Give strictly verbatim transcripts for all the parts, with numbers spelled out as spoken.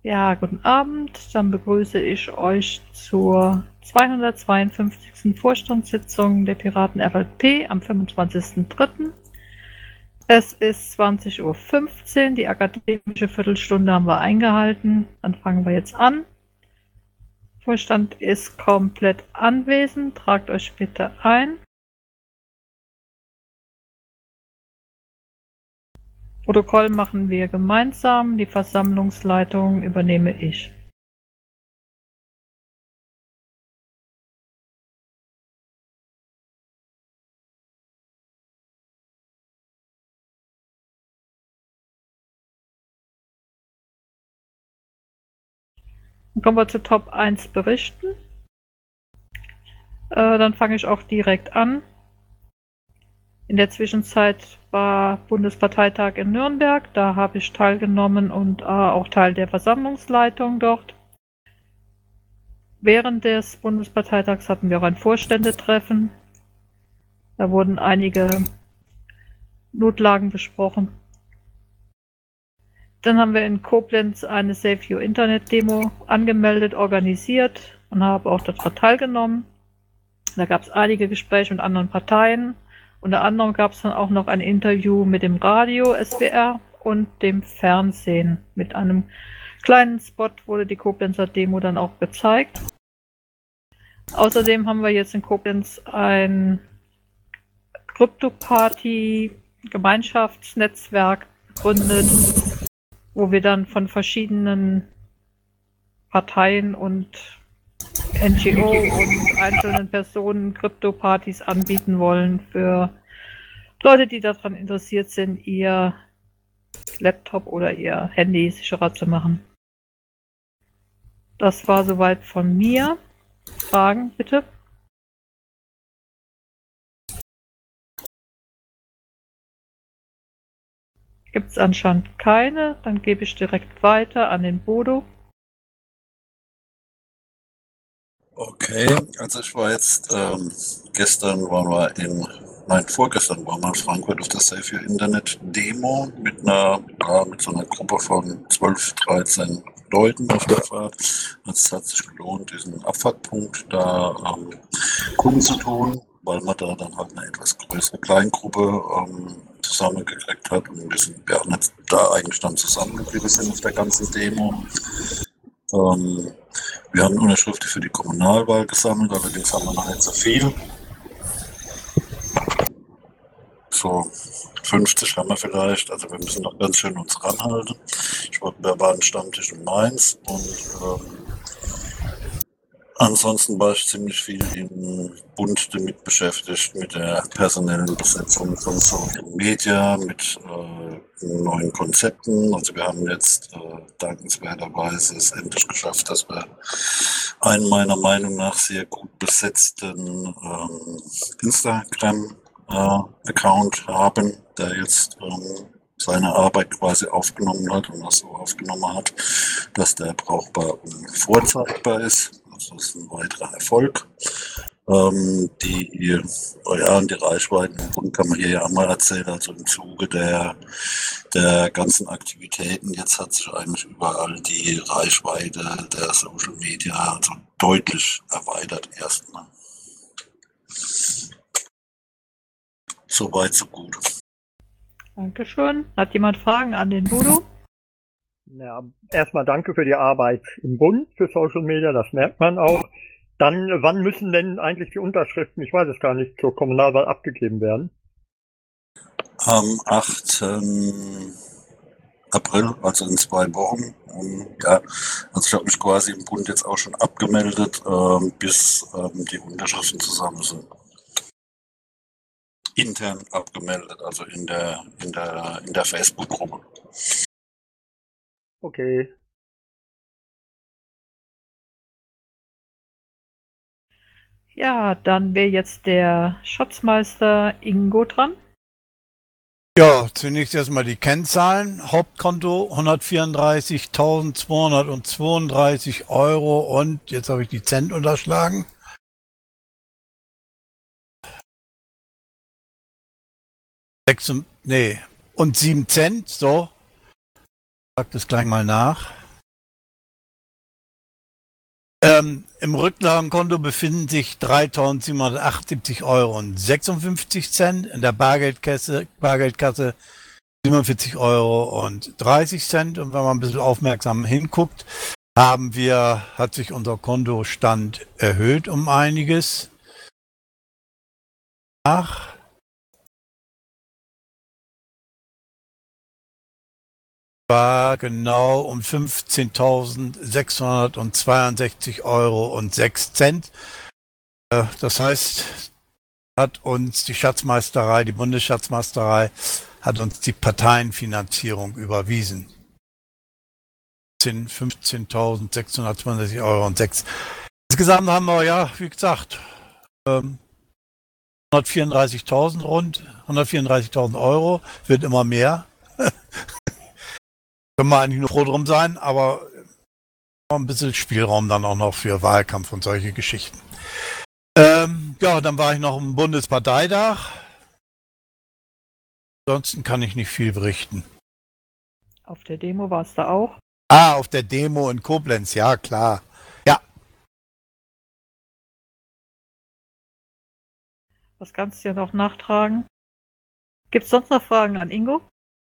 Ja, guten Abend. Dann begrüße ich euch zur zweihundertzweiundfünfzigsten Vorstandssitzung der Piraten F L P am fünfundzwanzigsten dritten Es ist zwanzig Uhr fünfzehn, die akademische Viertelstunde haben wir eingehalten. Dann fangen wir jetzt an. Vorstand ist komplett anwesend. Tragt euch bitte ein. Protokoll machen wir gemeinsam. Die Versammlungsleitung übernehme ich. Dann kommen wir zu Top eins Berichten. Äh, dann fange ich auch direkt an. In der Zwischenzeit war Bundesparteitag in Nürnberg. Da habe ich teilgenommen und äh, auch Teil der Versammlungsleitung dort. Während des Bundesparteitags hatten wir auch ein Vorständetreffen. Da wurden einige Notlagen besprochen. Dann haben wir in Koblenz eine Save Your Internet Demo angemeldet, organisiert und habe auch dort teilgenommen. Da gab es einige Gespräche mit anderen Parteien. Unter anderem gab es dann auch noch ein Interview mit dem Radio S W R und dem Fernsehen. Mit einem kleinen Spot wurde die Koblenzer Demo dann auch gezeigt. Außerdem haben wir jetzt in Koblenz ein Krypto-Party-Gemeinschaftsnetzwerk gegründet, wo wir dann von verschiedenen Parteien und N G O und einzelnen Personen Krypto-Partys anbieten wollen für Leute, die daran interessiert sind, ihr Laptop oder ihr Handy sicherer zu machen. Das war soweit von mir. Fragen, bitte? Gibt es anscheinend keine. Dann gebe ich direkt weiter an den Bodo. Okay, also ich war jetzt, ähm, gestern waren wir in, nein, vorgestern waren wir in Frankfurt auf der Save Your Internet Demo mit einer, ja, mit so einer Gruppe von zwölf, dreizehn Leuten auf der Fahrt. Es hat sich gelohnt, diesen Abfahrtpunkt da ähm, kundzutun, weil man da dann halt eine etwas größere Kleingruppe ähm, zusammengekriegt hat und wir sind ja nicht da eigentlich dann zusammengeblieben sind auf der ganzen Demo. Ähm, wir haben Unterschriften für die Kommunalwahl gesammelt, allerdings haben wir noch nicht so viel. So fünfzig haben wir vielleicht, also wir müssen noch ganz schön uns ranhalten. Ich war, wir waren Stammtisch in Mainz und ähm, ansonsten war ich ziemlich viel im Bund damit beschäftigt, mit der personellen Besetzung von Social Media, mit äh, neuen Konzepten. Also wir haben jetzt äh, dankenswerterweise es endlich geschafft, dass wir einen meiner Meinung nach sehr gut besetzten ähm, Instagram-Account äh, haben, der jetzt ähm, seine Arbeit quasi aufgenommen hat und das so aufgenommen hat, dass der brauchbar und vorzeigbar ist. Das ist ein weiterer Erfolg. Ähm, die, oh ja, und die Reichweiten im Bund kann man hier ja einmal erzählen, also im Zuge der, der ganzen Aktivitäten. Jetzt hat sich eigentlich überall die Reichweite der Social Media also deutlich erweitert erstmal. Soweit, so gut. Dankeschön. Hat jemand Fragen an den Bodo? Ja, erstmal danke für die Arbeit im Bund für Social Media, das merkt man auch. Dann, wann müssen denn eigentlich die Unterschriften, ich weiß es gar nicht, zur Kommunalwahl abgegeben werden? Am achten April, also in zwei Wochen. Und, ja, also ich habe mich quasi im Bund jetzt auch schon abgemeldet, ähm, bis ähm, die Unterschriften zusammen sind. Intern abgemeldet, also in der, in der, in der Facebook-Gruppe. Okay. Ja, dann wäre jetzt der Schatzmeister Ingo dran. Ja, zunächst erstmal die Kennzahlen. Hauptkonto hundertvierunddreißigtausendzweihundertzweiunddreißig Euro und jetzt habe ich die Cent unterschlagen. Sechs, nee, und sieben Cent, so. Ich sag das gleich mal nach. Ähm, Im Rücklagenkonto befinden sich dreitausendsiebenhundertachtundsiebzig Euro und sechsundfünfzig Cent. In der Bargeldkasse, Bargeldkasse siebenundvierzig Euro und dreißig Cent. Und wenn man ein bisschen aufmerksam hinguckt, haben wir, hat sich unser Kontostand erhöht um einiges. Ach. War genau um fünfzehntausendsechshundertzweiundsechzig Euro und sechs Cent. Das heißt, hat uns die Schatzmeisterei, die Bundesschatzmeisterei, hat uns die Parteienfinanzierung überwiesen. fünfzehntausendsechshundertzweiundsechzig Euro und sechs. Insgesamt haben wir, ja, wie gesagt, hundertvierunddreißigtausend rund, hundertvierunddreißigtausend Euro, wird immer mehr. Können wir eigentlich nur froh drum sein, aber ein bisschen Spielraum dann auch noch für Wahlkampf und solche Geschichten. Ähm, ja, dann war ich noch im Bundesparteitag. Ansonsten kann ich nicht viel berichten. Auf der Demo warst du auch? Ah, auf der Demo in Koblenz, ja klar. Ja. Was kannst du dir noch nachtragen? Gibt es sonst noch Fragen an Ingo?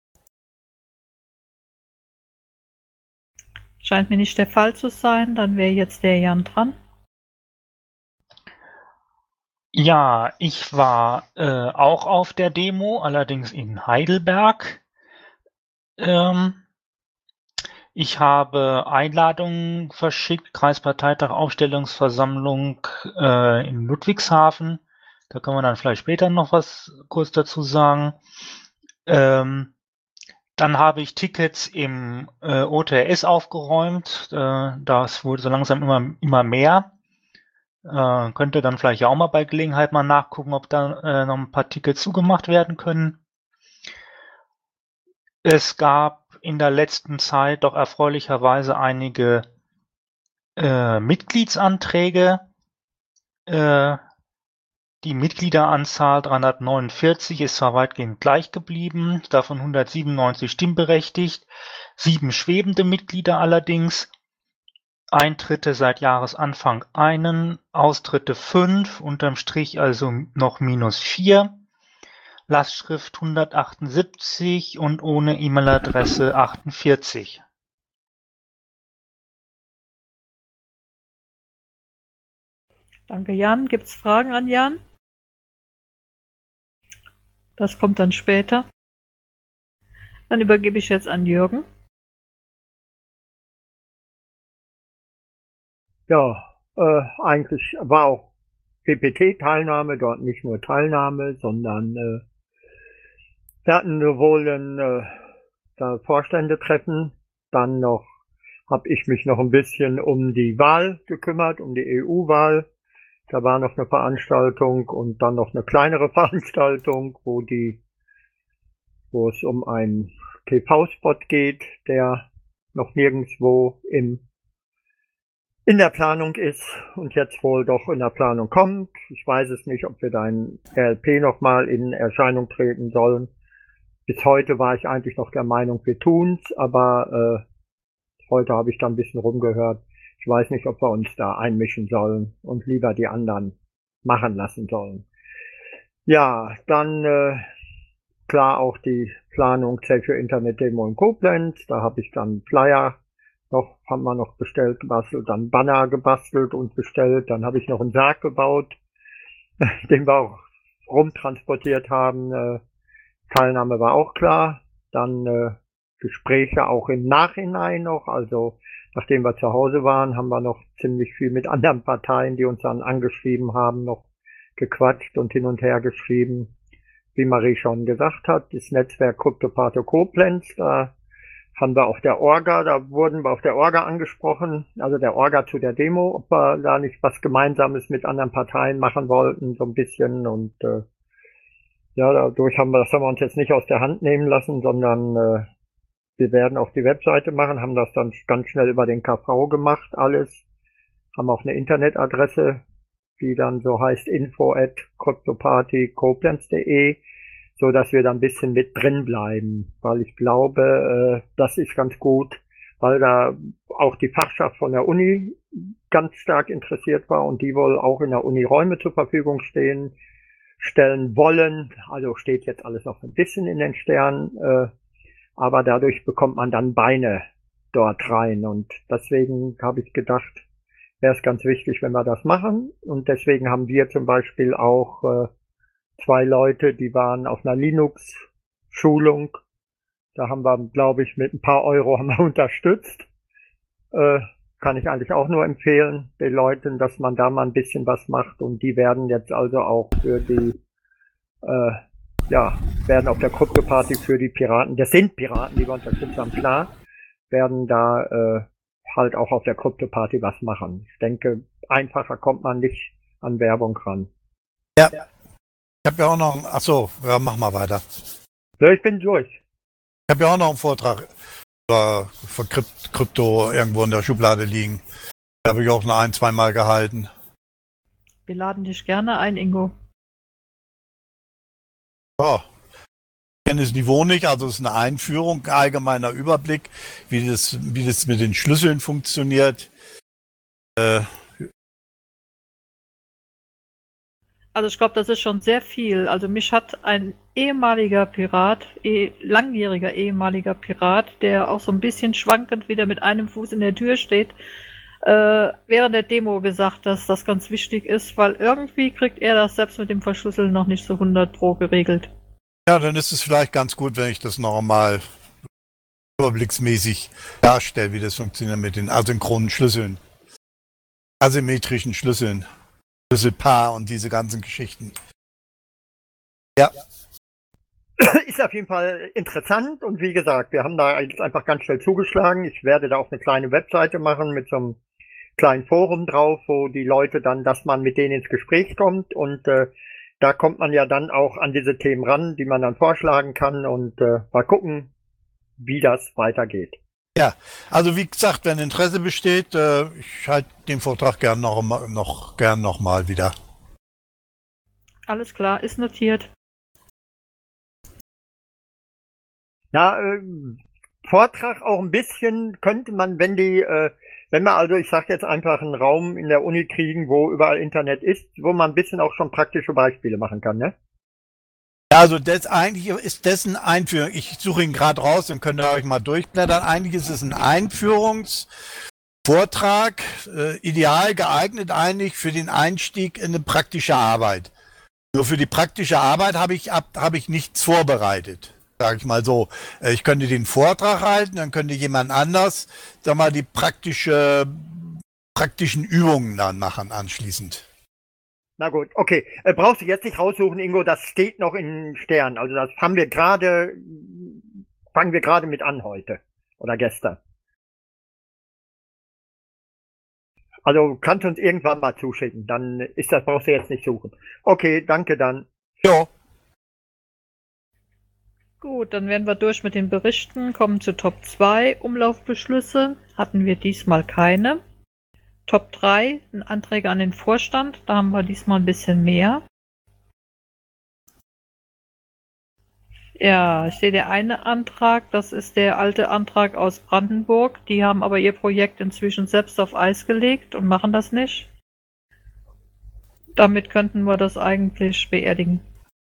Scheint mir nicht der Fall zu sein, dann wäre jetzt der Jan dran. Ja, ich war äh, auch auf der Demo, allerdings in Heidelberg. Ähm, ich habe Einladungen verschickt, Kreisparteitag, Aufstellungsversammlung äh, in Ludwigshafen. Da können wir dann vielleicht später noch was kurz dazu sagen. Ähm, Dann habe ich Tickets im äh, O T R S aufgeräumt. Äh, das wurde so langsam immer, immer mehr. Äh, könnte dann vielleicht auch mal bei Gelegenheit mal nachgucken, ob da äh, noch ein paar Tickets zugemacht werden können. Es gab in der letzten Zeit doch erfreulicherweise einige äh, Mitgliedsanträge. Äh, Die Mitgliederanzahl dreihundertneunundvierzig ist zwar weitgehend gleich geblieben, davon hundertsiebenundneunzig stimmberechtigt, sieben schwebende Mitglieder allerdings, Eintritte seit Jahresanfang einen, Austritte fünf, unterm Strich also noch minus vier, Lastschrift hundertachtundsiebzig und ohne E-Mail-Adresse achtundvierzig. Danke, Jan. Gibt es Fragen an Jan? Das kommt dann später. Dann übergebe ich jetzt an Jürgen. Ja, äh, eigentlich war auch P P T-Teilnahme, dort nicht nur Teilnahme, sondern äh, wir hatten sowohl ein äh, da Vorstände treffen, dann noch habe ich mich noch ein bisschen um die Wahl gekümmert, um die E U-Wahl. Da war noch eine Veranstaltung und dann noch eine kleinere Veranstaltung, wo die, wo es um einen T V-Spot geht, der noch nirgendwo im in der Planung ist und jetzt wohl doch in der Planung kommt. Ich weiß es nicht, ob wir da in R L P nochmal in Erscheinung treten sollen. Bis heute war ich eigentlich noch der Meinung, wir tun's, aber äh, heute habe ich da ein bisschen rumgehört. Ich weiß nicht, ob wir uns da einmischen sollen und lieber die anderen machen lassen sollen. Ja, dann äh, klar auch die Planung Safe Your Internet Demo in Koblenz. Da habe ich dann Flyer noch, haben wir noch bestellt, gebastelt, dann Banner gebastelt und bestellt. Dann habe ich noch einen Sarg gebaut, den wir auch rumtransportiert haben. Äh, Teilnahme war auch klar. Dann äh, Gespräche auch im Nachhinein noch. Also nachdem wir zu Hause waren, haben wir noch ziemlich viel mit anderen Parteien, die uns dann angeschrieben haben, noch gequatscht und hin und her geschrieben. Wie Marie schon gesagt hat, das Netzwerk Kryptopate Koblenz, da haben wir auf der Orga, da wurden wir auf der Orga angesprochen, also der Orga zu der Demo, ob wir da nicht was Gemeinsames mit anderen Parteien machen wollten, so ein bisschen. Und äh, ja, dadurch haben wir, das haben wir uns jetzt nicht aus der Hand nehmen lassen, sondern äh, wir werden auf die Webseite machen, haben das dann ganz schnell über den K V gemacht, alles. Haben auch eine Internetadresse, die dann so heißt info at kryptopartykoblenz punkt de, so dass wir da ein bisschen mit drin bleiben, weil ich glaube, äh, das ist ganz gut, weil da auch die Fachschaft von der Uni ganz stark interessiert war und die wohl auch in der Uni Räume zur Verfügung stehen, stellen wollen. Also steht jetzt alles noch ein bisschen in den Sternen, äh, aber dadurch bekommt man dann Beine dort rein und deswegen habe ich gedacht, wäre es ganz wichtig, wenn wir das machen und deswegen haben wir zum Beispiel auch äh, zwei Leute, die waren auf einer Linux-Schulung. Da haben wir, glaube ich, mit ein paar Euro haben wir unterstützt. Äh, kann ich eigentlich auch nur empfehlen, den Leuten, dass man da mal ein bisschen was macht. Und die werden jetzt also auch für die, äh, ja, werden auf der Krypto-Party für die Piraten, das sind Piraten, die wir unterstützt haben, klar, werden da äh, halt auch auf der Krypto-Party was machen. Ich denke, einfacher kommt man nicht an Werbung ran. Ja. Ich habe ja auch noch, ach so, ja, mach mal weiter. Ja, ich bin durch. Ich habe ja auch noch einen Vortrag über für Krypto irgendwo in der Schublade liegen. Da habe ich auch noch ein, zweimal gehalten. Wir laden dich gerne ein, Ingo. Ja. Ich kenne das Niveau nicht, also es ist eine Einführung, ein allgemeiner Überblick, wie das, wie das mit den Schlüsseln funktioniert. Äh, Also ich glaube, das ist schon sehr viel. Also mich hat ein ehemaliger Pirat, eh, langjähriger ehemaliger Pirat, der auch so ein bisschen schwankend wieder mit einem Fuß in der Tür steht, äh, während der Demo gesagt, dass das ganz wichtig ist, weil irgendwie kriegt er das selbst mit dem Verschlüsseln noch nicht so hundert Pro geregelt. ja, dann ist es vielleicht ganz gut, wenn ich das noch mal überblicksmäßig darstelle, wie das funktioniert mit den asynchronen Schlüsseln, asymmetrischen Schlüsseln. Schlüsselpaar und diese ganzen Geschichten. Ja. Ist auf jeden Fall interessant und wie gesagt, wir haben da jetzt einfach ganz schnell zugeschlagen. Ich werde da auch eine kleine Webseite machen mit so einem kleinen Forum drauf, wo die Leute dann, dass man mit denen ins Gespräch kommt und äh, da kommt man ja dann auch an diese Themen ran, die man dann vorschlagen kann und äh, mal gucken, wie das weitergeht. Ja, also wie gesagt, wenn Interesse besteht, äh, ich halte den Vortrag gern noch, noch, gern noch mal wieder. Alles klar, ist notiert. Ja, äh, Vortrag auch ein bisschen könnte man, wenn die, äh, wenn wir also, ich sag jetzt einfach einen Raum in der Uni kriegen, wo überall Internet ist, wo man ein bisschen auch schon praktische Beispiele machen kann, ne? Ja, also das eigentlich ist das ein Einführung. Ich suche ihn gerade raus, dann könnt ihr euch mal durchblättern. Eigentlich ist es ein Einführungsvortrag, äh, ideal geeignet eigentlich für den Einstieg in eine praktische Arbeit. Nur für die praktische Arbeit habe ich ab, habe ich nichts vorbereitet, sage ich mal so. Äh, ich könnte den Vortrag halten, dann könnte jemand anders, sag mal, die praktische, praktischen Übungen dann machen anschließend. Na gut, okay. Äh, brauchst du jetzt nicht raussuchen, Ingo, das steht noch in Sternen. Also das haben wir gerade, fangen wir gerade mit an heute oder gestern. Also kannst du uns irgendwann mal zuschicken, dann ist das, brauchst du jetzt nicht suchen. Okay, danke dann. Ja. Gut, dann werden wir durch mit den Berichten, kommen zu Top zwei Umlaufbeschlüsse. Hatten wir diesmal keine. Top drei, Anträge an den Vorstand, da haben wir diesmal ein bisschen mehr. Ja, ich sehe der eine Antrag, das ist der alte Antrag aus Brandenburg. Die haben aber ihr Projekt inzwischen selbst auf Eis gelegt und machen das nicht. Damit könnten wir das eigentlich beerdigen.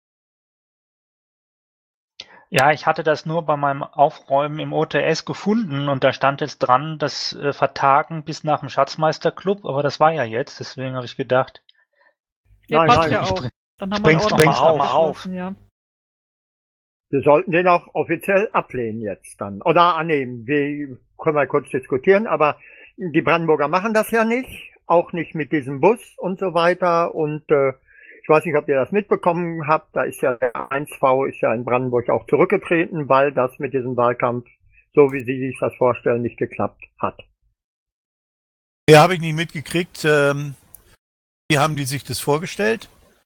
Ja, ich hatte das nur bei meinem Aufräumen im O T S gefunden und da stand jetzt dran, das äh, Vertagen bis nach dem Schatzmeisterclub, aber das war ja jetzt, deswegen habe ich gedacht. Ja, Nein, passt nein, ja ich auch. bring- Dann haben bring's wir doch auch mal noch auf. abgeschlossen, ja. Wir sollten den auch offiziell ablehnen jetzt dann. Oder annehmen. Wir können mal kurz diskutieren, aber die Brandenburger machen das ja nicht. Auch nicht mit diesem Bus und so weiter. Und äh, ich weiß nicht, ob ihr das mitbekommen habt. Da ist ja der eins V ist ja in Brandenburg auch zurückgetreten, weil das mit diesem Wahlkampf, so wie sie sich das vorstellen, nicht geklappt hat. Ja, habe ich nicht mitgekriegt. Ähm, wie haben die sich das vorgestellt?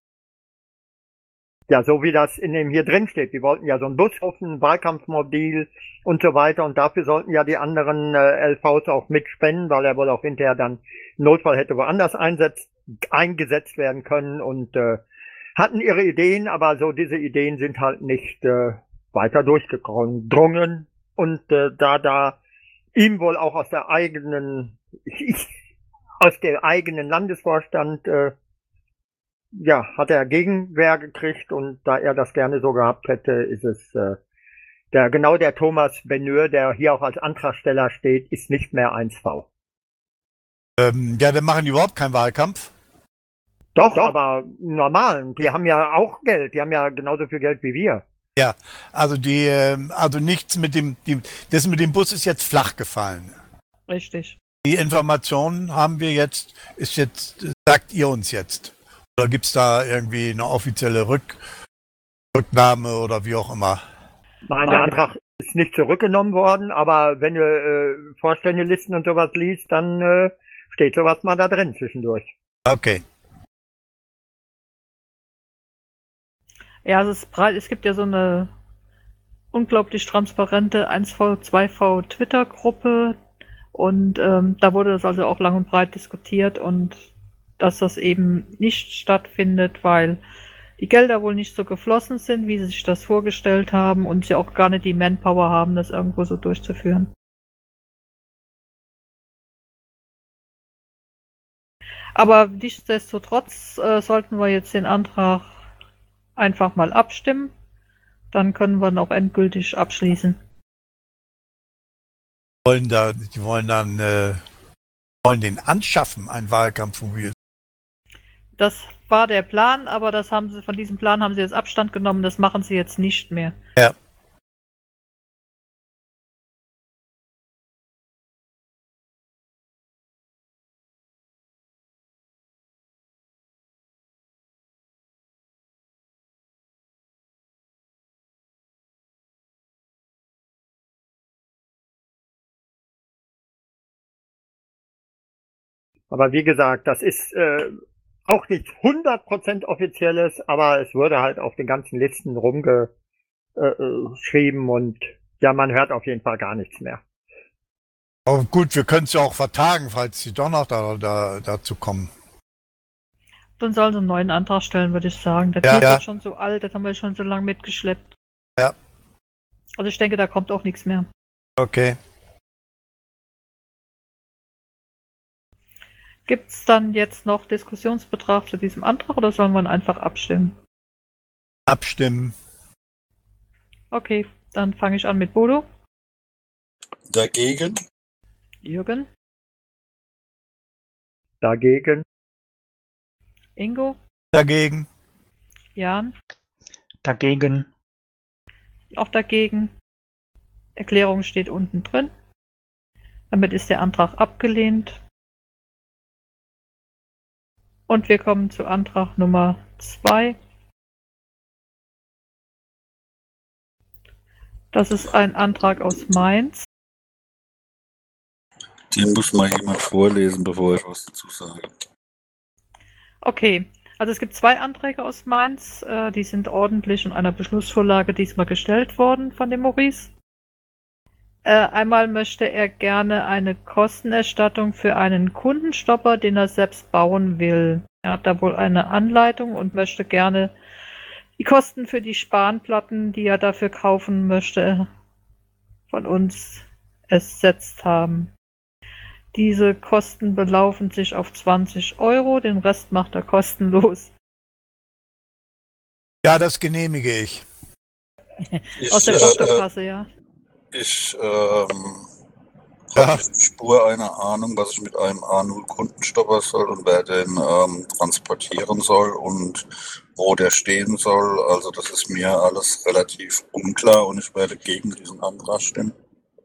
Ja, so wie das in dem hier drin steht. Die wollten ja so einen Bus hoffen, Wahlkampfmobil und so weiter. Und dafür sollten ja die anderen äh, L Vs auch mitspenden, weil er wohl auch hinterher dann im Notfall hätte woanders einsetzt, eingesetzt werden können. Und äh, hatten ihre Ideen, aber so diese Ideen sind halt nicht äh, weiter durchgedrungen. Und äh, da da ihm wohl auch aus der eigenen, ich, aus dem eigenen Landesvorstand äh, ja, hat er Gegenwehr gekriegt und da er das gerne so gehabt hätte, ist es äh, der genau der Thomas Beneur, der hier auch als Antragsteller steht, ist nicht mehr eins V. Ähm, ja, dann machen die überhaupt keinen Wahlkampf. Doch, Doch, aber normal. Die haben ja auch Geld. Die haben ja genauso viel Geld wie wir. Ja, also die, ähm, also nichts mit dem, die, das mit dem Bus ist jetzt flach gefallen. Richtig. Die Informationen haben wir jetzt, ist jetzt, sagt ihr uns jetzt. Oder gibt es da irgendwie eine offizielle Rück, Rücknahme oder wie auch immer? Nein, der Antrag ist nicht zurückgenommen worden, aber wenn du äh, Vorständelisten und sowas liest, dann äh, steht sowas mal da drin zwischendurch. Okay. Ja, es ist breit. Es gibt ja so eine unglaublich transparente eins V, zwei V Twitter-Gruppe und ähm, da wurde das also auch lang und breit diskutiert und dass das eben nicht stattfindet, weil die Gelder wohl nicht so geflossen sind, wie sie sich das vorgestellt haben und sie auch gar nicht die Manpower haben, das irgendwo so durchzuführen. Aber nichtsdestotrotz äh, sollten wir jetzt den Antrag einfach mal abstimmen. Dann können wir ihn auch endgültig abschließen. Wollen da, die wollen dann äh, wollen den anschaffen, ein Wahlkampfmobil. Das war der Plan, aber das haben sie, von diesem Plan haben sie jetzt Abstand genommen, das machen sie jetzt nicht mehr. Ja. Aber wie gesagt, das ist äh, auch nicht hundert Prozent offizielles, aber es wurde halt auf den ganzen Listen rumgeschrieben äh, und ja, man hört auf jeden Fall gar nichts mehr. Aber gut, wir können es ja auch vertagen, falls sie doch noch da, da, dazu kommen. Dann sollen sie einen neuen Antrag stellen, würde ich sagen. Der Ja, Typ ja. ist schon so alt, das haben wir schon so lange mitgeschleppt. Ja. Also ich denke, da kommt auch nichts mehr. Okay. Gibt es dann jetzt noch Diskussionsbedarf zu diesem Antrag oder sollen wir ihn einfach abstimmen? Abstimmen. Okay, dann fange ich an mit Bodo, Dagegen? Jürgen, Dagegen, Ingo, Dagegen. Jan, Dagegen. auch dagegen. Erklärung steht unten drin. Damit ist der Antrag abgelehnt. Und wir kommen zu Antrag Nummer zwei. Das ist ein Antrag aus Mainz. Den muss mal jemand vorlesen, bevor ich was dazu sage. Okay, also es gibt zwei Anträge aus Mainz. Äh, die sind ordentlich in einer Beschlussvorlage diesmal gestellt worden von dem Maurice. Äh, einmal möchte er gerne eine Kostenerstattung für einen Kundenstopper, den er selbst bauen will. Er hat da wohl eine Anleitung und möchte gerne die Kosten für die Spanplatten, die er dafür kaufen möchte, von uns ersetzt haben. Diese Kosten belaufen sich auf zwanzig Euro, den Rest macht er kostenlos. Ja, das genehmige ich. Ich, Aus der äh, Portokasse, ja. Ich ähm, Ja. habe nicht die Spur einer Ahnung, was ich mit einem A null Kundenstopper soll und wer den ähm, transportieren soll und wo der stehen soll. Also das ist mir alles relativ unklar und ich werde gegen diesen Antrag stimmen.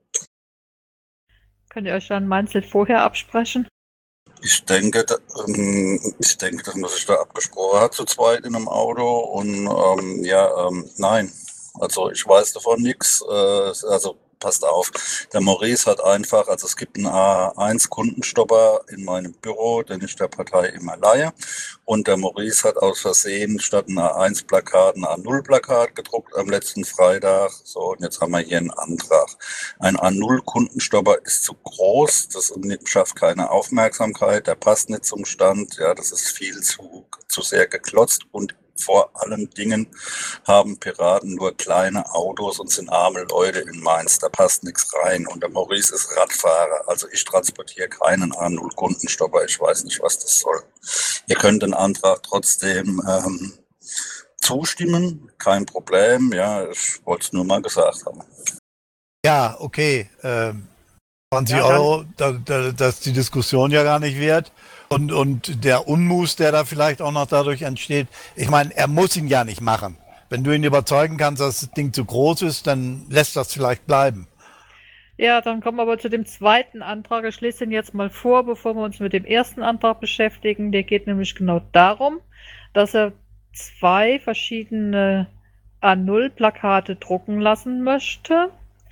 Könnt ihr euch dann Mainz vorher absprechen? Ich denke, da, ähm, ich denke, dass man sich da abgesprochen hat zu zweit in einem Auto und ähm, ja, ähm, nein. Also ich weiß davon nichts. Äh, also passt auf, der Maurice hat einfach, also es gibt einen A eins Kundenstopper in meinem Büro, den ich der Partei immer leihe. Und der Maurice hat aus Versehen statt ein A eins Plakat ein A null Plakat gedruckt am letzten Freitag. So, und jetzt haben wir hier einen Antrag. Ein A null Kundenstopper ist zu groß, das schafft keine Aufmerksamkeit, der passt nicht zum Stand, ja, das ist viel zu, zu sehr geklotzt und vor allen Dingen haben Piraten nur kleine Autos und sind arme Leute in Mainz. Da passt nichts rein. Und der Maurice ist Radfahrer. Also ich transportiere keinen A null Kundenstopper. Ich weiß nicht, was das soll. Ihr könnt den Antrag trotzdem ähm, zustimmen. Kein Problem. Ja, ich wollte es nur mal gesagt haben. Ja, okay. Ähm, zwanzig Ja, dann- Euro, da, da, das ist die Diskussion ja gar nicht wert. Und, und der Unmus, der da vielleicht auch noch dadurch entsteht, ich meine, er muss ihn ja nicht machen. Wenn du ihn überzeugen kannst, dass das Ding zu groß ist, dann lässt das vielleicht bleiben. Ja, dann kommen wir aber zu dem zweiten Antrag. Ich lese den jetzt mal vor, bevor wir uns mit dem ersten Antrag beschäftigen. Der geht nämlich genau darum, dass er zwei verschiedene A null Plakate drucken lassen möchte.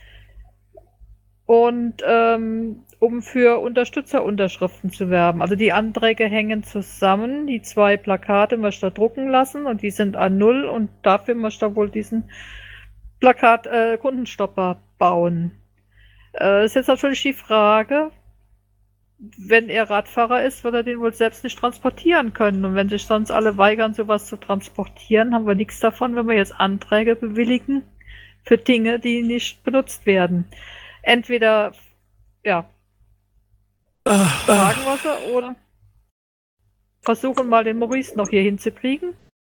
Und ähm, um für Unterstützerunterschriften zu werben. Also die Anträge hängen zusammen. Die zwei Plakate möchte er drucken lassen und die sind A null und dafür möchte er wohl diesen Plakat äh, Kundenstopper bauen. Äh, ist jetzt natürlich die Frage, wenn er Radfahrer ist, wird er den wohl selbst nicht transportieren können. Und wenn sich sonst alle weigern, sowas zu transportieren, haben wir nichts davon, wenn wir jetzt Anträge bewilligen für Dinge, die nicht benutzt werden. Entweder, ja, fragen wir sie oder versuchen mal den Maurice noch hier hinzukriegen.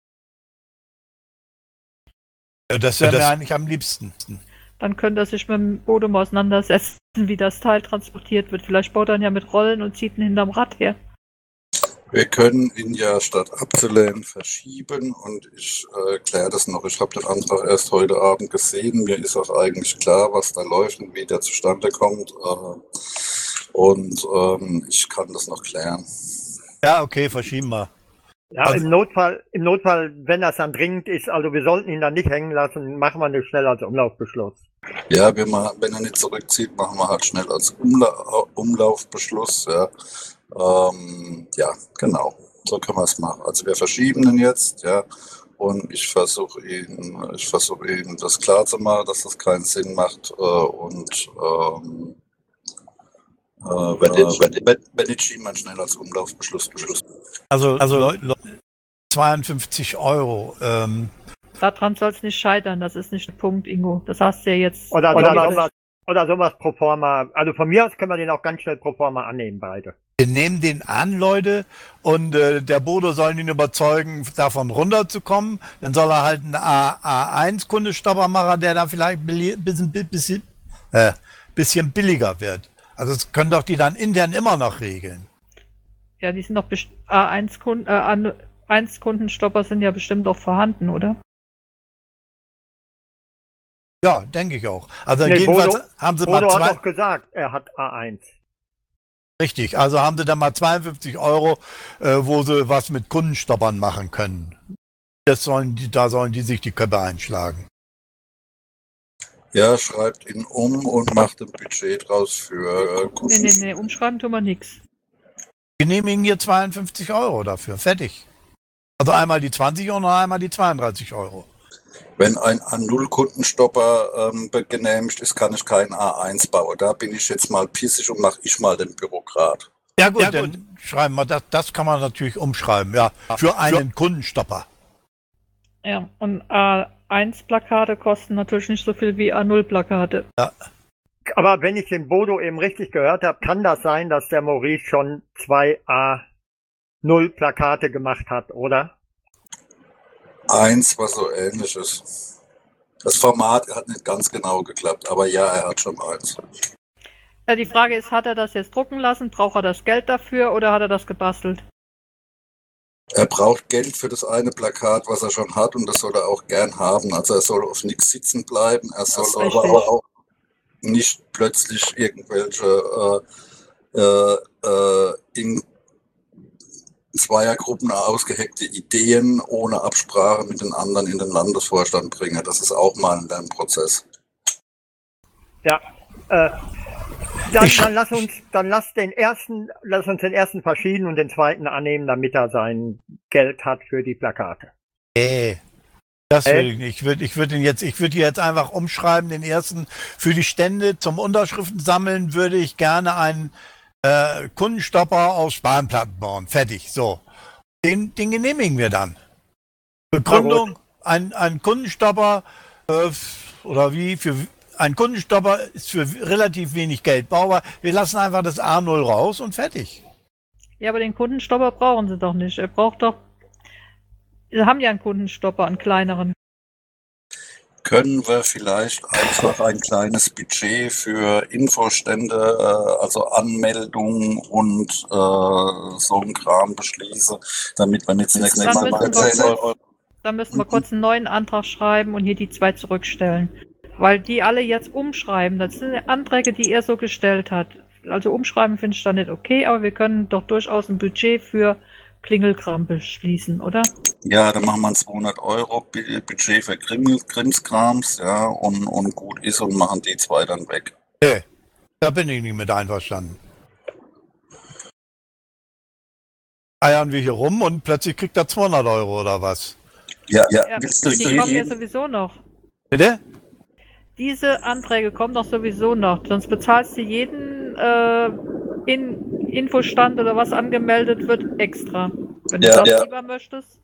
Ja, das wäre mir eigentlich am liebsten. Dann könnte er sich mit dem Bodo mal auseinandersetzen, wie das Teil transportiert wird. Vielleicht baut er ihn ja mit Rollen und zieht ihn hinterm Rad her. Wir können ihn ja statt abzulehnen verschieben und ich äh, kläre das noch. Ich habe den Antrag erst heute Abend gesehen. Mir ist auch eigentlich klar, was da läuft und wie der zustande kommt. Äh, und ähm, ich kann das noch klären. Ja, okay, verschieben wir. Ja, Also- im Notfall, im Notfall, wenn das dann dringend ist, also wir sollten ihn dann nicht hängen lassen, machen wir nicht schnell als Umlaufbeschluss. Ja, wir machen, wenn er nicht zurückzieht, machen wir halt schnell als Umla Umlaufbeschluss. Ja. Ähm, ja, genau. So können wir es machen. Also wir verschieben ihn jetzt, ja. Und ich versuche ihn, ich versuche ihm das klar zu machen, dass das keinen Sinn macht. Äh, und ähm, äh, wenn, äh, wenn, wenn, wenn nicht, schieben wir schnell als Umlaufbeschluss Beschluss. Also, also Leu- Leu- zweiundfünfzig Euro. Ähm, Daran soll es nicht scheitern, das ist nicht der Punkt, Ingo. Das hast du ja jetzt. Oder, Oder sowas, was- sowas, oder sowas pro forma. Also von mir aus können wir den auch ganz schnell pro forma annehmen, beide. wir nehmen den an, Leute, und äh, der Bodo soll ihn überzeugen, davon runterzukommen. Dann soll er halt einen A eins Kundenstopper machen, der dann vielleicht ein bisschen, bisschen, äh, bisschen billiger wird. Also das können doch die dann intern immer noch regeln. Ja, die sind doch best- A eins Kunden, äh, A eins Kundenstopper sind ja bestimmt auch vorhanden, oder? Ja, denke ich auch. Also Nee, jedenfalls Bodo- haben sie Bodo mal hat zwei, doch gesagt, er hat A eins. richtig, also haben sie dann mal zweiundfünfzig Euro, äh, wo sie was mit Kundenstoppern machen können. Das sollen die, da sollen die sich die Köpfe einschlagen. Ja, schreibt ihn um und macht ein Budget draus für äh, Nee, nee, nee, umschreiben tun wir nichts. Genehmigen hier zweiundfünfzig Euro dafür. Fertig. Also einmal die zwanzig und einmal die zweiunddreißig Euro. Wenn ein A null Kundenstopper ähm, genehmigt ist, kann ich keinen A eins bauen. Da bin ich jetzt mal pissig und mache ich mal den Bürokrat. Ja gut, ja, dann gut. Schreiben wir das. Das kann man natürlich umschreiben. Ja, für einen für Kundenstopper. Ja, und A eins Plakate kosten natürlich nicht so viel wie A null Plakate. Ja. Aber wenn ich den Bodo eben richtig gehört habe, kann das sein, dass der Maurice schon zwei A null Plakate gemacht hat, oder? Eins, was so ähnlich ist. Das Format hat nicht ganz genau geklappt, aber ja, er hat schon eins. Ja, die Frage ist, hat er das jetzt drucken lassen? Braucht er das Geld dafür oder hat er das gebastelt? Er braucht Geld für das eine Plakat, was er schon hat, und das soll er auch gern haben. Also er soll auf nichts sitzen bleiben, er soll Das ist aber richtig. auch nicht plötzlich irgendwelche äh, äh, äh, in Zweiergruppen ausgeheckte Ideen ohne Absprache mit den anderen in den Landesvorstand bringen. Das ist auch mal ein Lernprozess. Ja. Äh, dann, dann lass uns, dann lass den ersten, lass uns den ersten verschieden und den zweiten annehmen, damit er sein Geld hat für die Plakate. Äh, das Äh? würde ich nicht. Ich würde ich würd ihn jetzt, ich würde jetzt einfach umschreiben, den ersten für die Stände zum Unterschriften sammeln, würde ich gerne einen äh, Kundenstopper aus Spanplatten bauen. Fertig. So. Den, den genehmigen wir dann. Begründung, ein, ein Kundenstopper äh, oder wie, für ein Kundenstopper ist für relativ wenig Geld baubar. Wir lassen einfach das A null raus und fertig. Ja, aber den Kundenstopper brauchen sie doch nicht. Er braucht doch. Sie haben ja einen Kundenstopper, einen kleineren. Können wir vielleicht einfach ein kleines Budget für Infostände, äh, also Anmeldungen und äh, so ein Kram beschließen, damit wir nicht nächstes Dann Mal müssen wir zehn kurz- Euro. Dann müssen wir kurz einen neuen Antrag schreiben und hier die zwei zurückstellen. Weil die alle jetzt umschreiben. Das sind Anträge, die er so gestellt hat. Also umschreiben finde ich da nicht okay, aber wir können doch durchaus ein Budget für Klingelkram beschließen, oder? Ja, dann machen wir ein zweihundert Euro Bu- Budget für Grimm, Krimskrams, ja, und, und gut ist und machen die zwei dann weg. Nee, da bin ich nicht mit einverstanden. Eiern wir hier rum und plötzlich kriegt er zweihundert Euro oder was? Ja, ja, Ja, willst du die kommen ja jeden? sowieso noch. Bitte? Diese Anträge kommen doch sowieso noch. Sonst bezahlst du jeden äh, in Infostand oder was angemeldet wird extra. Wenn Ja, du das ja. lieber möchtest.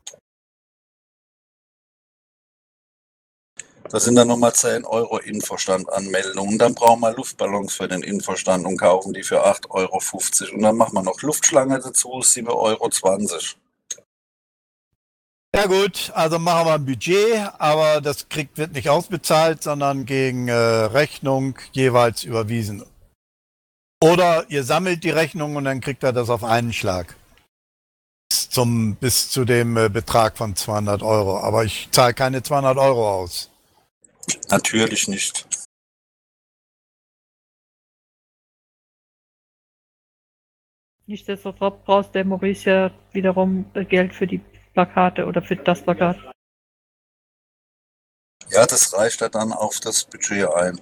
Das sind dann nochmal zehn Euro Infostand-Anmeldungen. Dann brauchen wir Luftballons für den Infostand und kaufen die für acht Euro fünfzig. Und dann machen wir noch Luftschlange dazu, sieben Euro zwanzig. Ja gut, also machen wir ein Budget, aber das kriegt, wird nicht ausbezahlt, sondern gegen äh, Rechnung jeweils überwiesen. Oder ihr sammelt die Rechnung und dann kriegt er das auf einen Schlag. Bis, zum, bis zu dem äh, Betrag von zweihundert Euro. Aber ich zahle keine zweihundert Euro aus. Natürlich nicht. Nichtsdestotrotz brauchst der Maurice ja wiederum Geld für die Plakate oder für das Plakat. Ja, das reicht ja dann auf das Budget ein.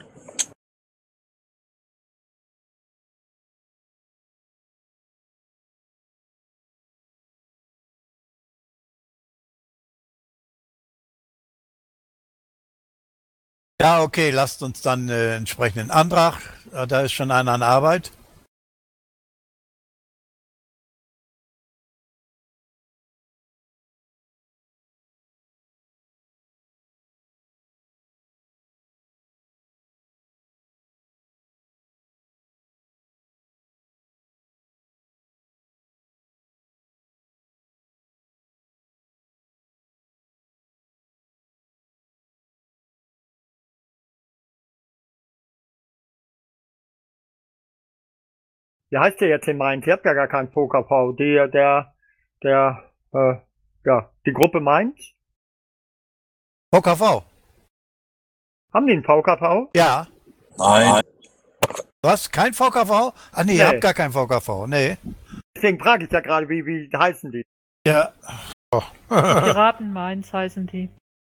Ja, okay, lasst uns dann äh, entsprechenden Antrag. Äh, da ist schon einer an Arbeit. Wie heißt der jetzt in Mainz? Ihr habt ja gar keinen V K V. Der, der, der, äh, ja, die Gruppe Mainz? V K V. Haben die einen V K V? Ja. Nein. Was? Kein V K V? Ah nee, Nee. ihr habt gar kein V K V. Nee. Deswegen frage ich ja gerade, wie, wie heißen die? Ja. Oh. Piraten Mainz heißen die.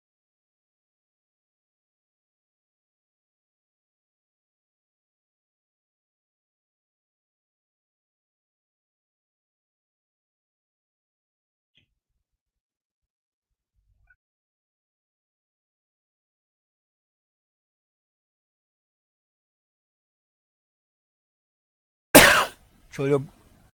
Entschuldigung.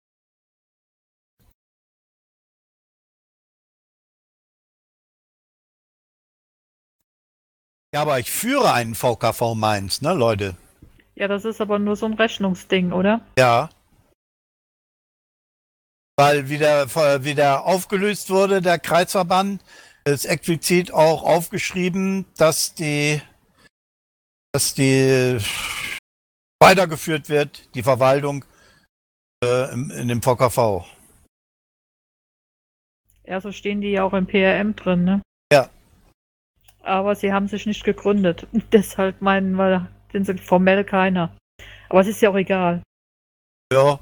Ja, aber ich führe einen V K V Mainz, ne, Leute? Ja, das ist aber nur so ein Rechnungsding, oder? Ja. Weil wieder, wieder aufgelöst wurde, der Kreisverband, ist explizit auch aufgeschrieben, dass die, dass die weitergeführt wird, die Verwaltung äh, in, in dem V K V. Ja, so stehen die ja auch im P R M drin, ne? Ja. Aber sie haben sich nicht gegründet. Deshalb meinen wir, sind sie formell keiner. Aber es ist ja auch egal. Ja.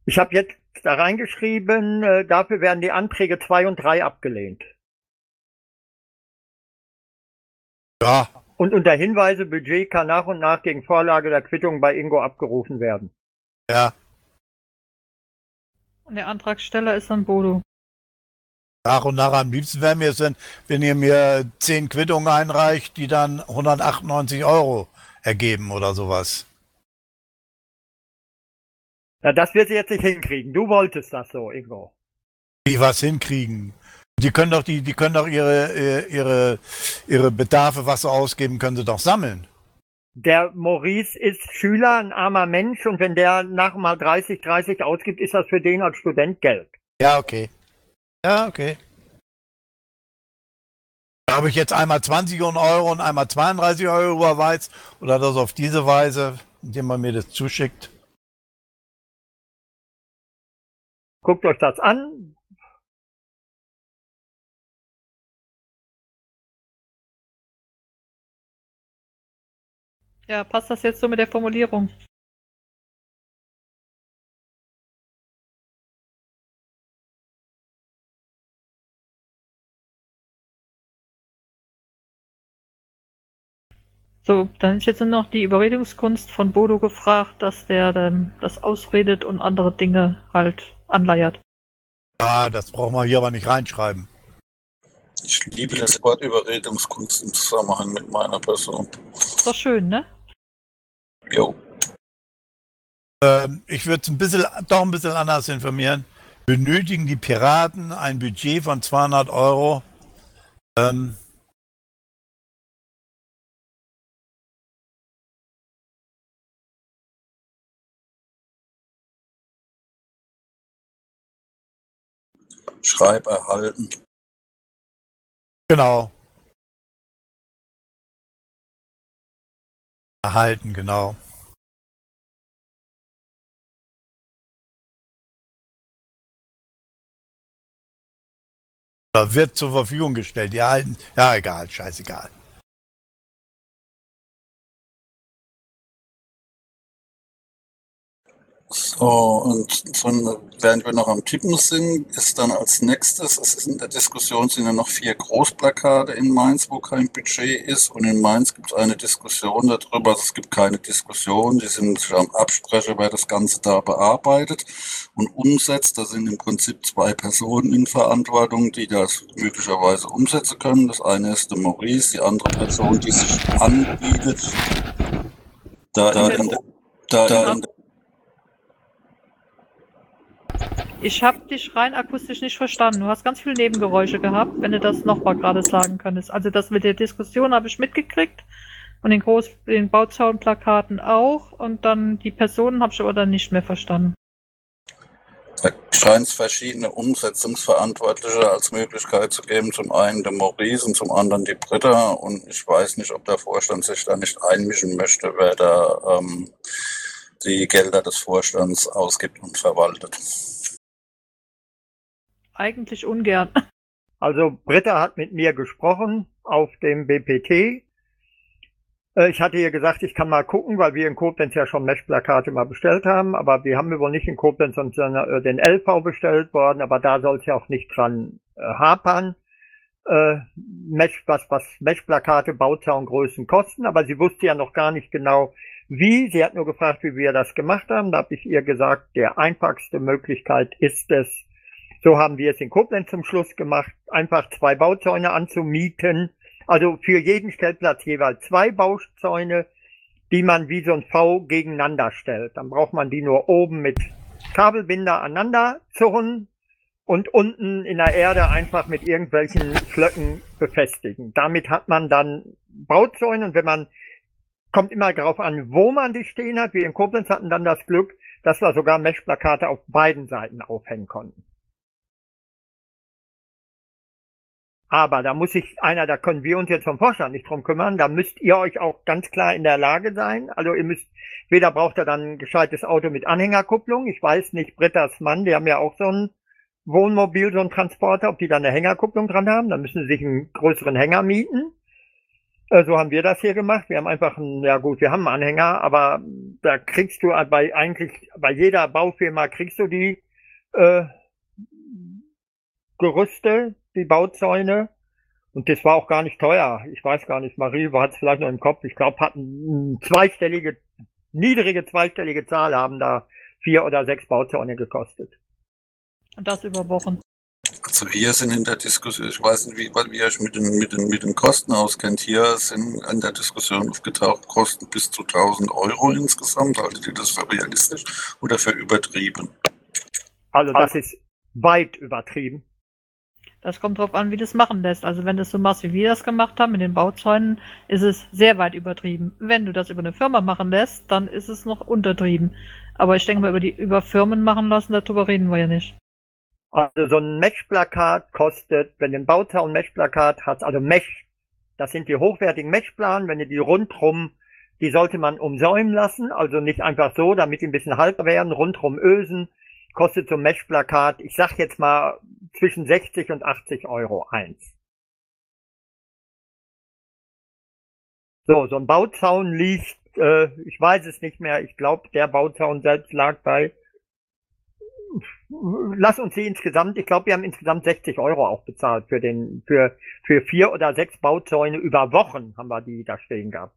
Ich habe jetzt da reingeschrieben, äh, dafür werden die Anträge zwei und drei abgelehnt. Ja, Und unter Hinweise, Budget kann nach und nach gegen Vorlage der Quittung bei Ingo abgerufen werden. ja. Und der Antragsteller ist dann Bodo. Nach und nach am liebsten wäre mir es, wenn, wenn ihr mir zehn Quittungen einreicht, die dann hundertachtundneunzig Euro ergeben oder sowas. Ja, das wird sie jetzt nicht hinkriegen. Du wolltest das so, Ingo. Die was hinkriegen. Die können doch, die, die können doch ihre, ihre, ihre Bedarfe, was sie ausgeben, können sie doch sammeln. Der Maurice ist Schüler, ein armer Mensch, und wenn der nach mal dreißig, dreißig ausgibt, ist das für den als Student Geld. Ja, okay. Ja, okay. Ob ich jetzt einmal zwanzig Euro und einmal zweiunddreißig Euro überweist oder das auf diese Weise, indem man mir das zuschickt. Guckt euch das an. Ja, passt das jetzt so mit der Formulierung? So, dann ist jetzt nur noch die Überredungskunst von Bodo gefragt, dass der dann das ausredet und andere Dinge halt anleiert. Ah, das brauchen wir hier aber nicht reinschreiben. Ich liebe das Wort Überredungskunst im Zusammenhang mit meiner Person. Ist doch schön, ne? Jo. Ähm, ich würde es ein bisschen, doch ein bisschen anders informieren. Benötigen die Piraten ein Budget von zweihundert Euro? Ähm, Schreib erhalten. genau. Erhalten, genau. Da wird zur Verfügung gestellt. Die erhalten. Ja, egal, scheißegal. So, und von, während wir noch am Tippen sind, ist dann als nächstes, es ist in der Diskussion, sind ja noch vier Großplakate in Mainz, wo kein Budget ist. Und in Mainz gibt es eine Diskussion darüber, also es gibt keine Diskussion, die sind sich am Absprechen, wer das Ganze da bearbeitet und umsetzt. Da sind im Prinzip zwei Personen in Verantwortung, die das möglicherweise umsetzen können. Das eine ist der Maurice, die andere Person, die sich anbietet. Da, da, in, der- da, da in, der- Ich habe dich rein akustisch nicht verstanden. Du hast ganz viele Nebengeräusche gehabt, wenn du das nochmal gerade sagen könntest. Also das mit der Diskussion habe ich mitgekriegt und den, Groß den Bauzaunplakaten auch, und dann die Personen habe ich aber dann nicht mehr verstanden. Da scheint es verschiedene Umsetzungsverantwortliche als Möglichkeit zu geben. Zum einen der Maurice und zum anderen die Britta. Und ich weiß nicht, ob der Vorstand sich da nicht einmischen möchte, wer da ähm, die Gelder des Vorstands ausgibt und verwaltet. Eigentlich ungern. Also Britta hat mit mir gesprochen auf dem B P T. Äh, Ich hatte ihr gesagt, ich kann mal gucken, weil wir in Koblenz ja schon Mesh-Plakate mal bestellt haben, aber wir haben wir wohl nicht in Koblenz, sondern äh, den L V bestellt worden, aber da soll es ja auch nicht dran äh, hapern. Äh, Mesh, was, was Mesh-Plakate, Bauzaungrößen kosten, aber sie wusste ja noch gar nicht genau, wie. Sie hat nur gefragt, wie wir das gemacht haben. Da habe ich ihr gesagt, der einfachste Möglichkeit ist es, so haben wir es in Koblenz zum Schluss gemacht, einfach zwei Bauzäune anzumieten. Also für jeden Stellplatz jeweils zwei Bauzäune, die man wie so ein V gegeneinander stellt. Dann braucht man die nur oben mit Kabelbinder aneinander zurren und unten in der Erde einfach mit irgendwelchen Flöcken befestigen. Damit hat man dann Bauzäune, und wenn man, kommt immer darauf an, wo man die stehen hat. Wir in Koblenz hatten dann das Glück, dass wir sogar Mesh-Plakate auf beiden Seiten aufhängen konnten. Aber da muss sich einer, da können wir uns jetzt vom Vorstand nicht drum kümmern, da müsst ihr euch auch ganz klar in der Lage sein. Also ihr müsst, weder braucht ihr dann ein gescheites Auto mit Anhängerkupplung, ich weiß nicht, Brittas Mann, die haben ja auch so ein Wohnmobil, so ein Transporter, ob die dann eine Hängerkupplung dran haben, dann müssen sie sich einen größeren Hänger mieten. Äh, So haben wir das hier gemacht, wir haben einfach einen, ja gut, wir haben einen Anhänger, aber da kriegst du bei eigentlich bei jeder Baufirma kriegst du die äh, Gerüste, die Bauzäune. Und das war auch gar nicht teuer. Ich weiß gar nicht, Marie hat es vielleicht noch im Kopf. Ich glaube, hatten zweistellige, niedrige zweistellige Zahl haben da vier oder sechs Bauzäune gekostet. Und das über Wochen. Also hier sind in der Diskussion, ich weiß nicht, wie, wie ihr euch mit den, mit, den, mit den Kosten auskennt, hier sind in der Diskussion aufgetaucht Kosten bis zu tausend Euro insgesamt. Haltet ihr das für realistisch oder für übertrieben? Also das ist weit übertrieben. Das kommt drauf an, wie du es machen lässt. Also wenn du es so machst, wie wir das gemacht haben mit den Bauzäunen, ist es sehr weit übertrieben. Wenn du das über eine Firma machen lässt, dann ist es noch untertrieben. Aber ich denke mal, über die über Firmen machen lassen, darüber reden wir ja nicht. Also so ein Mesh-Plakat kostet, wenn du ein Bauzaun Mesh-Plakat hast, also Mesh, das sind die hochwertigen Mesh-Planen, wenn du die rundrum, die sollte man umsäumen lassen, also nicht einfach so, damit die ein bisschen haltbar werden, rundrum ösen, kostet so ein Mesh-Plakat, ich sag jetzt mal, zwischen sechzig und achtzig Euro eins. So, so ein Bauzaun liegt, äh, ich weiß es nicht mehr, ich glaube, der Bauzaun selbst lag bei, lass uns die insgesamt, ich glaube, wir haben insgesamt sechzig Euro auch bezahlt für den, für, für vier oder sechs Bauzäune über Wochen haben wir die da stehen gehabt.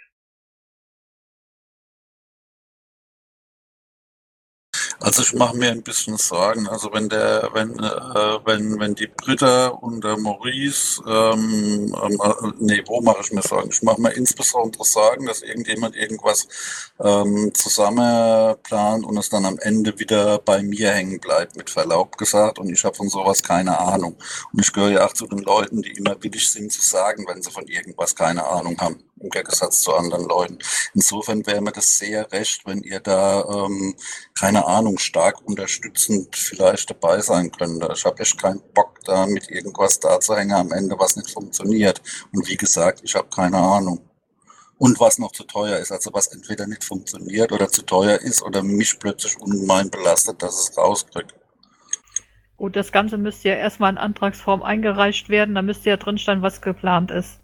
Also ich mache mir ein bisschen Sorgen. Also wenn der, wenn, äh, wenn, wenn die Britta und der Maurice, ähm, ähm, äh, nee, wo mache ich mir Sorgen? Ich mache mir insbesondere Sorgen, dass irgendjemand irgendwas ähm, zusammenplant und es dann am Ende wieder bei mir hängen bleibt, mit Verlaub gesagt. Und ich habe von sowas keine Ahnung. Und ich gehöre ja auch zu den Leuten, die immer willig sind zu sagen, wenn sie von irgendwas keine Ahnung haben, im Gegensatz zu anderen Leuten. Insofern wäre mir das sehr recht, wenn ihr da, ähm, keine Ahnung, stark unterstützend vielleicht dabei sein könnte. Ich habe echt keinen Bock, da mit irgendwas da zu hängen am Ende, was nicht funktioniert. Und wie gesagt, ich habe keine Ahnung. Und was noch zu teuer ist, also was entweder nicht funktioniert oder zu teuer ist oder mich plötzlich ungemein belastet, dass es rauskriegt. Gut, das Ganze müsste ja erstmal in Antragsform eingereicht werden, da müsste ja drinstehen, was geplant ist.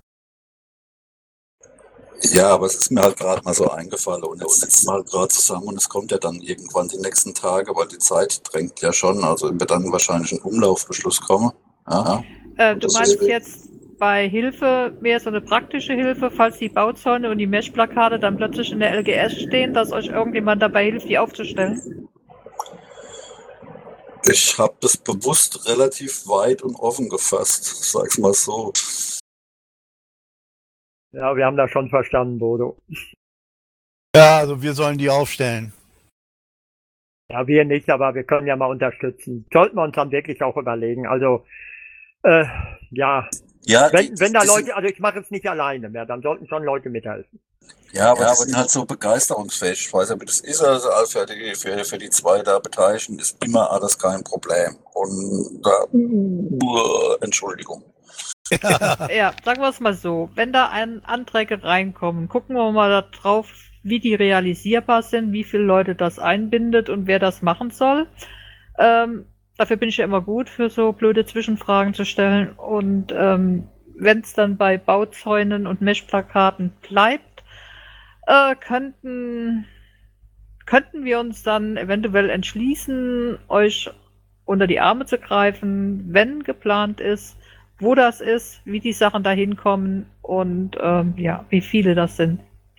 Ja, aber es ist mir halt gerade mal so eingefallen und jetzt sitzen wir halt gerade zusammen und es kommt ja dann irgendwann die nächsten Tage, weil die Zeit drängt ja schon, also wird dann wahrscheinlich ein Umlaufbeschluss kommen. Ja. Äh, du meinst jetzt bei Hilfe mehr so eine praktische Hilfe, falls die Bauzäune und die Mesh-Plakate dann plötzlich in der L G S stehen, dass euch irgendjemand dabei hilft, die aufzustellen? Ich habe das bewusst relativ weit und offen gefasst, sag's mal so. Ja, wir haben das schon verstanden, Bodo. Ja, also wir sollen die aufstellen. Ja, wir nicht, aber wir können ja mal unterstützen. Sollten wir uns dann wirklich auch überlegen. Also, äh, ja. Ja, wenn, die, wenn da die Leute, sind, also ich mache es nicht alleine mehr, dann sollten schon Leute mithelfen. ja, aber die sind halt so begeisterungsfähig. Ich weiß ja, wie das ist. Also für die, für, für die zwei da Beteiligten ist immer alles kein Problem. Und da, uh, Entschuldigung. Ja. Ja, sagen wir es mal so. Wenn da ein Anträge reinkommen, gucken wir mal da drauf, wie die realisierbar sind, wie viele Leute das einbindet und wer das machen soll. Ähm, dafür bin ich ja immer gut, für so blöde Zwischenfragen zu stellen. Und ähm, wenn es dann bei Bauzäunen und Mesh-Plakaten bleibt, äh, könnten, könnten wir uns dann eventuell entschließen, euch unter die Arme zu greifen, wenn geplant ist, wo das ist, wie die Sachen da hinkommen und ähm, ja, wie viele das sind.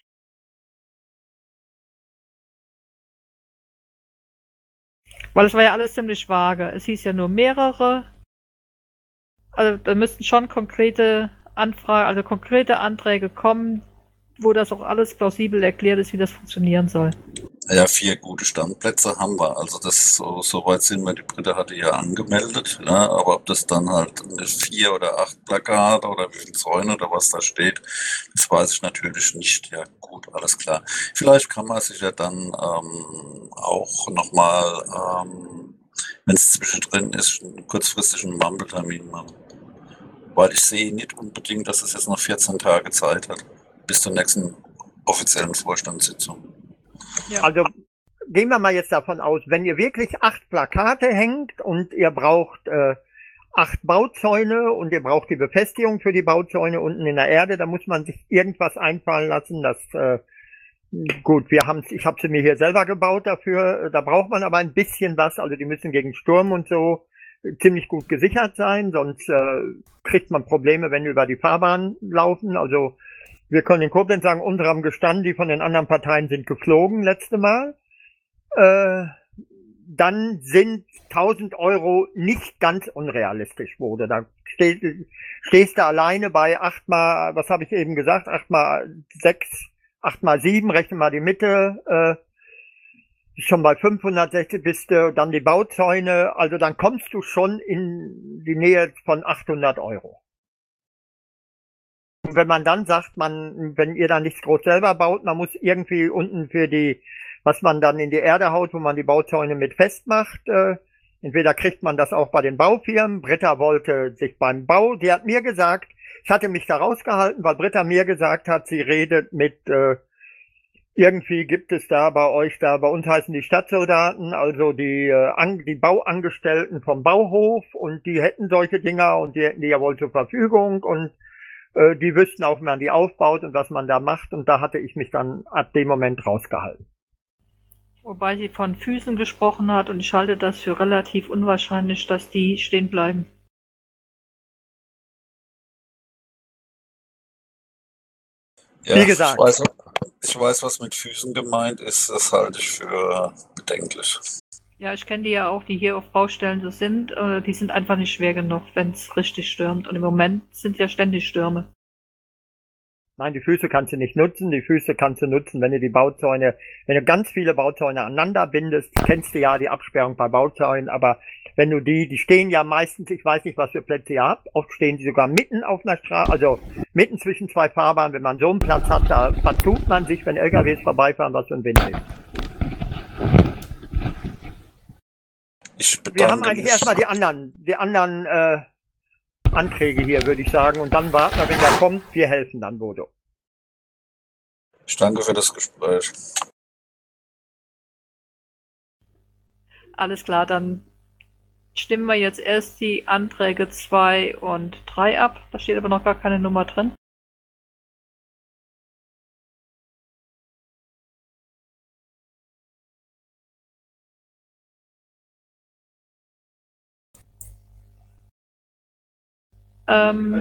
Weil es war ja alles ziemlich vage. Es hieß ja nur mehrere. Also da müssten schon konkrete Anfragen, also konkrete Anträge kommen, wo das auch alles plausibel erklärt ist, wie das funktionieren soll. Ja, vier gute Standplätze haben wir. Also das so, so weit sind wir. Die Britta hatte ja angemeldet, ja, aber ob das dann halt vier oder acht Plakate oder wie viele Zäune oder was da steht, das weiß ich natürlich nicht. Ja, gut, alles klar. Vielleicht kann man sich ja dann ähm, auch nochmal, ähm, wenn es zwischendrin ist, einen kurzfristigen Mumble-Termin machen. Weil ich sehe nicht unbedingt, dass es jetzt noch vierzehn Tage Zeit hat, bis zur nächsten offiziellen Vorstandssitzung. Ja. Also gehen wir mal jetzt davon aus, wenn ihr wirklich acht Plakate hängt und ihr braucht äh, acht Bauzäune und ihr braucht die Befestigung für die Bauzäune unten in der Erde, da muss man sich irgendwas einfallen lassen, dass äh, gut, wir haben's, ich habe sie mir hier selber gebaut dafür. Da braucht man aber ein bisschen was. Also die müssen gegen Sturm und so ziemlich gut gesichert sein, sonst äh, kriegt man Probleme, wenn wir über die Fahrbahn laufen. Also wir können in Koblenz sagen, unsere haben gestanden, die von den anderen Parteien sind geflogen letzte Mal. Äh, dann sind tausend Euro nicht ganz unrealistisch, wurde. Da stehst, stehst du alleine bei acht mal, was habe ich eben gesagt, acht mal sechs, acht mal sieben, rechne mal die Mitte, äh, schon bei fünfhundertsechzig bist du, dann die Bauzäune, also dann kommst du schon in die Nähe von achthundert Euro. Und wenn man dann sagt, man, wenn ihr dann nichts groß selber baut, man muss irgendwie unten für die, was man dann in die Erde haut, wo man die Bauzäune mit festmacht, äh, entweder kriegt man das auch bei den Baufirmen. Britta wollte sich beim Bau, die hat mir gesagt, ich hatte mich da rausgehalten, weil Britta mir gesagt hat, sie redet mit, äh, irgendwie gibt es da bei euch, da bei uns heißen die Stadtsoldaten, also die, äh, an, die Bauangestellten vom Bauhof, und die hätten solche Dinger und die hätten die ja wohl zur Verfügung, und äh, die wüssten auch, wie man die aufbaut und was man da macht, und da hatte ich mich dann ab dem Moment rausgehalten. Wobei sie von Füßen gesprochen hat, und ich halte das für relativ unwahrscheinlich, dass die stehen bleiben. Ja, Wie gesagt. Ich weiß, ich weiß, was mit Füßen gemeint ist. Das halte ich für bedenklich. Ja, ich kenne die ja auch, die hier auf Baustellen so sind. Äh, die sind einfach nicht schwer genug, wenn es richtig stürmt. Und im Moment sind ja ständig Stürme. Nein, die Füße kannst du nicht nutzen. Die Füße kannst du nutzen, wenn du die Bauzäune, wenn du ganz viele Bauzäune aneinander bindest, kennst du ja die Absperrung bei Bauzäunen, aber wenn du die, die stehen ja meistens, ich weiß nicht, was für Plätze ihr habt, oft stehen die sogar mitten auf einer Straße, also mitten zwischen zwei Fahrbahnen. Wenn man so einen Platz hat, da vertut man sich, wenn L K Ws vorbeifahren, was für ein Wind ist. Ich Wir haben bedanke eigentlich mich. erstmal die anderen, die anderen äh, Anträge hier, würde ich sagen, und dann warten wir, wenn der kommt, wir helfen dann, Bodo. Ich danke für das Gespräch. Alles klar, dann stimmen wir jetzt erst die Anträge zwei und drei ab. Da steht aber noch gar keine Nummer drin. Ähm,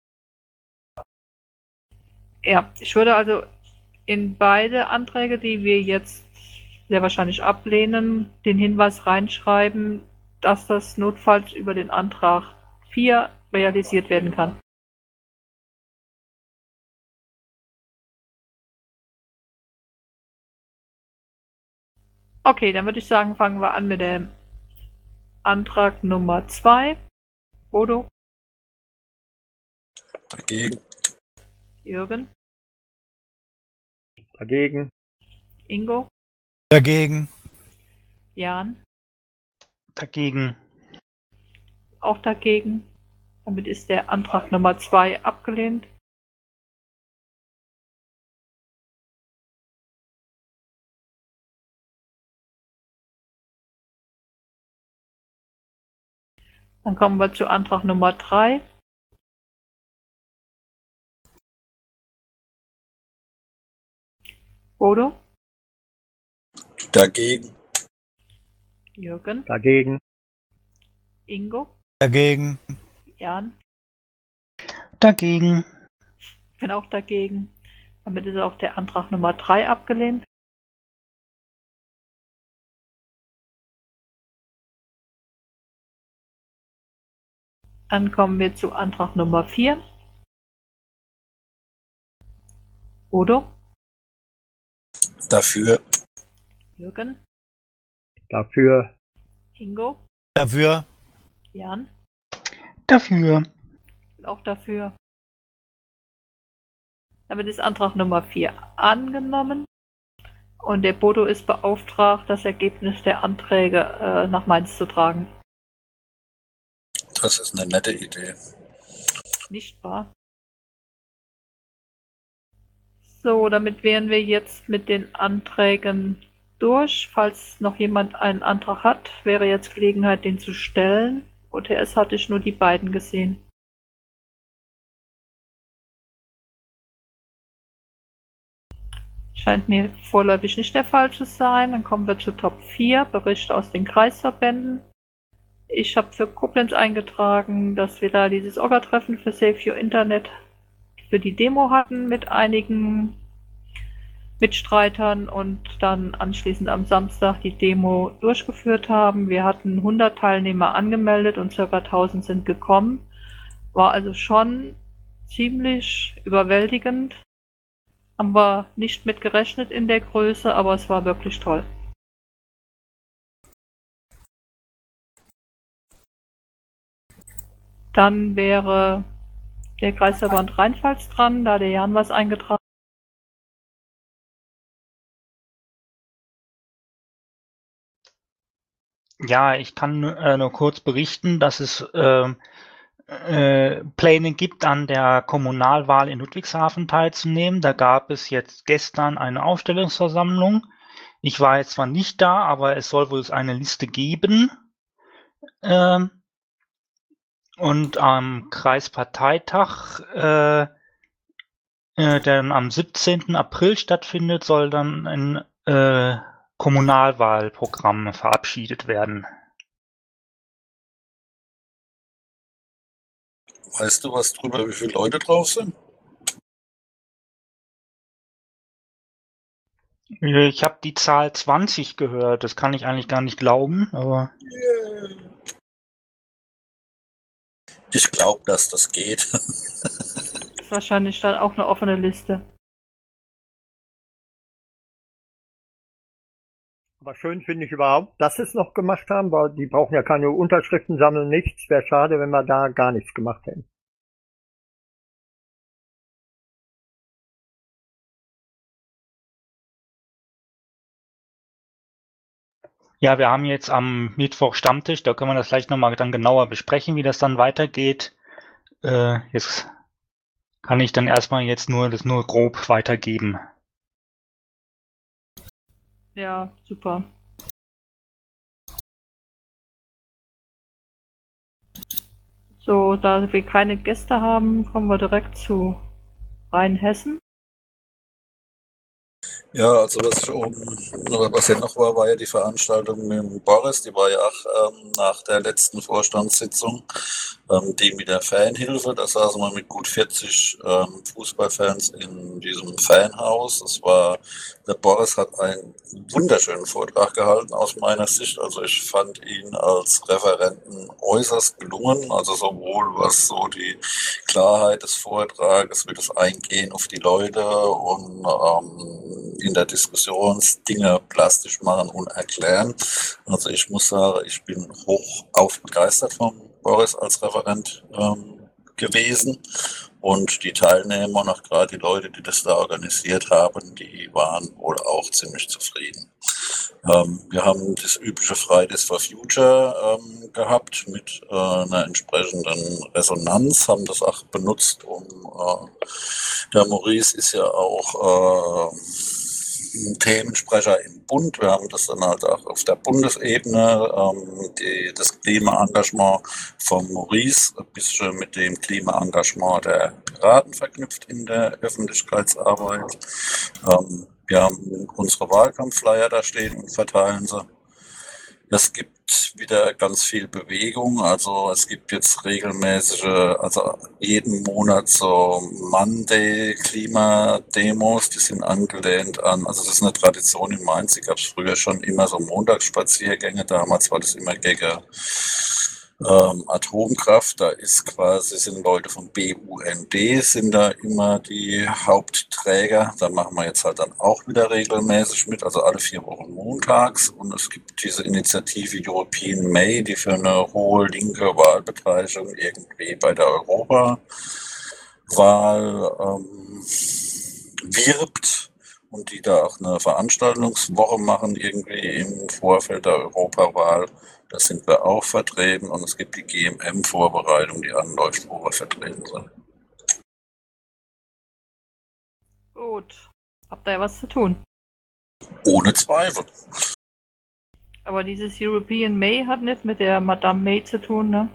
ja, ich würde also in beide Anträge, die wir jetzt sehr wahrscheinlich ablehnen, den Hinweis reinschreiben, dass das notfalls über den Antrag vier realisiert werden kann. Okay, dann würde ich sagen, fangen wir an mit dem Antrag Nummer zwei. Bodo, Dagegen. Jürgen, Dagegen. Ingo, Dagegen. Jan, Dagegen. auch dagegen. Damit ist der Antrag Nummer zwei abgelehnt. Dann kommen wir zu Antrag Nummer drei. Bodo, Dagegen. Jürgen, Dagegen. Ingo, Dagegen. Jan, Dagegen. ich bin auch dagegen. Damit ist auch der Antrag Nummer drei abgelehnt. Dann kommen wir zu Antrag Nummer vier. Bodo, Dafür. Jürgen, Dafür. Ingo, Dafür. Jan, Dafür. ich bin auch dafür. Damit ist Antrag Nummer vier angenommen. Und der Bodo ist beauftragt, das Ergebnis der Anträge äh, nach Mainz zu tragen. Das ist eine nette Idee. Nicht wahr? So, damit wären wir jetzt mit den Anträgen durch. Falls noch jemand einen Antrag hat, wäre jetzt Gelegenheit, den zu stellen. O T S hatte ich nur die beiden gesehen. Ich Scheint mir vorläufig nicht der Fall zu sein. Dann kommen wir zu Top vier, Berichte aus den Kreisverbänden. Ich habe für Koblenz eingetragen, dass wir da dieses Orga-Treffen für Save Your Internet für die Demo hatten mit einigen Mitstreitern und dann anschließend am Samstag die Demo durchgeführt haben. Wir hatten hundert Teilnehmer angemeldet und ca. tausend sind gekommen. War also schon ziemlich überwältigend. Haben wir nicht mit gerechnet in der Größe, aber es war wirklich toll. Dann wäre der Kreisverband Rheinpfalz dran, da der Jan was eingetragen Ja, ich kann äh, nur kurz berichten, dass es äh, äh, Pläne gibt, an der Kommunalwahl in Ludwigshafen teilzunehmen. Da gab es jetzt gestern eine Aufstellungsversammlung. Ich war jetzt zwar nicht da, aber es soll wohl eine Liste geben. Ähm, und am Kreisparteitag, äh, äh, der dann am siebzehnten April stattfindet, soll dann ein äh, Kommunalwahlprogramm verabschiedet werden. Weißt du was drüber, wie viele Leute drauf sind? Ich habe die Zahl zwanzig gehört, das kann ich eigentlich gar nicht glauben, aber Ich glaube, dass das geht. ist wahrscheinlich dann auch eine offene Liste. Aber schön finde ich überhaupt, dass sie es noch gemacht haben, weil die brauchen ja keine Unterschriften sammeln, nichts. Wäre schade, wenn wir da gar nichts gemacht hätten. ja, wir haben jetzt am Mittwoch Stammtisch, da können wir das vielleicht nochmal dann genauer besprechen, wie das dann weitergeht. Äh, jetzt kann ich dann erstmal jetzt nur das nur grob weitergeben. Ja, super. So, da wir keine Gäste haben, kommen wir direkt zu Rheinhessen. Ja, also was ich oben, was ja noch war, war ja die Veranstaltung mit dem Boris, die war ja auch ähm, nach der letzten Vorstandssitzung, ähm, die mit der Fanhilfe, da saßen wir mit gut vierzig ähm, Fußballfans in diesem Fanhaus. Das war, der Boris hat einen wunderschönen Vortrag gehalten aus meiner Sicht, also ich fand ihn als Referenten äußerst gelungen, also sowohl was so die Klarheit des Vortrages, wie das Eingehen auf die Leute und ähm, in der Diskussion Dinge plastisch machen und erklären. Also ich muss sagen, ich bin hoch aufbegeistert von Boris als Referent ähm, gewesen. Und die Teilnehmer und auch gerade die Leute, die das da organisiert haben, die waren wohl auch ziemlich zufrieden. Ähm, wir haben das übliche Fridays for Future ähm, gehabt mit äh, einer entsprechenden Resonanz, haben das auch benutzt, um äh, der Maurice ist ja auch äh, ein Themensprecher im Bund. Wir haben das dann halt auch auf der Bundesebene, ähm, die, das Klimaengagement von Maurice ein bisschen mit dem Klimaengagement der Piraten verknüpft in der Öffentlichkeitsarbeit. Ähm, wir haben unsere Wahlkampfflyer da stehen und verteilen sie. Es gibt wieder ganz viel Bewegung, also es gibt jetzt regelmäßige, also jeden Monat so Monday-Klimademos, die sind angelehnt an, also das ist eine Tradition in Mainz, die gab es früher schon immer so Montagsspaziergänge, damals war das immer gegen ähm, Atomkraft, da ist quasi, sind Leute vom B U N D, sind da immer die Hauptträger, da machen wir jetzt halt dann auch wieder regelmäßig mit, also alle vier Wochen montags, und es gibt diese Initiative European May, die für eine hohe linke Wahlbeteiligung irgendwie bei der Europawahl ähm, wirbt und die da auch eine Veranstaltungswoche machen, irgendwie im Vorfeld der Europawahl. Da sind wir auch vertreten und es gibt die G M M-Vorbereitung, die anläuft, wo wir vertreten sind. Gut. Habt ihr ja was zu tun? Ohne Zweifel. Aber dieses European May hat nicht mit der Madame May zu tun, ne?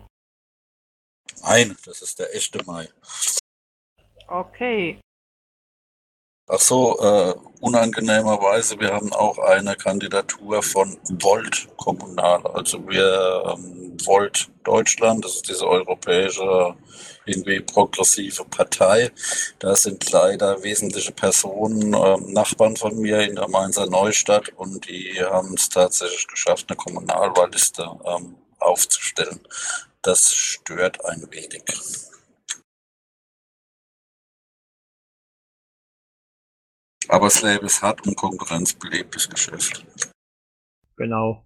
Nein, das ist der echte Mai. Okay. Ach so, äh, unangenehmerweise, wir haben auch eine Kandidatur von Volt kommunal. Also wir ähm, Volt Deutschland, das ist diese europäische, irgendwie progressive Partei. Da sind leider wesentliche Personen, ähm, Nachbarn von mir in der Mainzer Neustadt, und die haben es tatsächlich geschafft, eine Kommunalwahlliste ähm, aufzustellen. Das stört ein wenig. Aber das Leben ist hart und Konkurrenz belebt das Geschäft. Genau.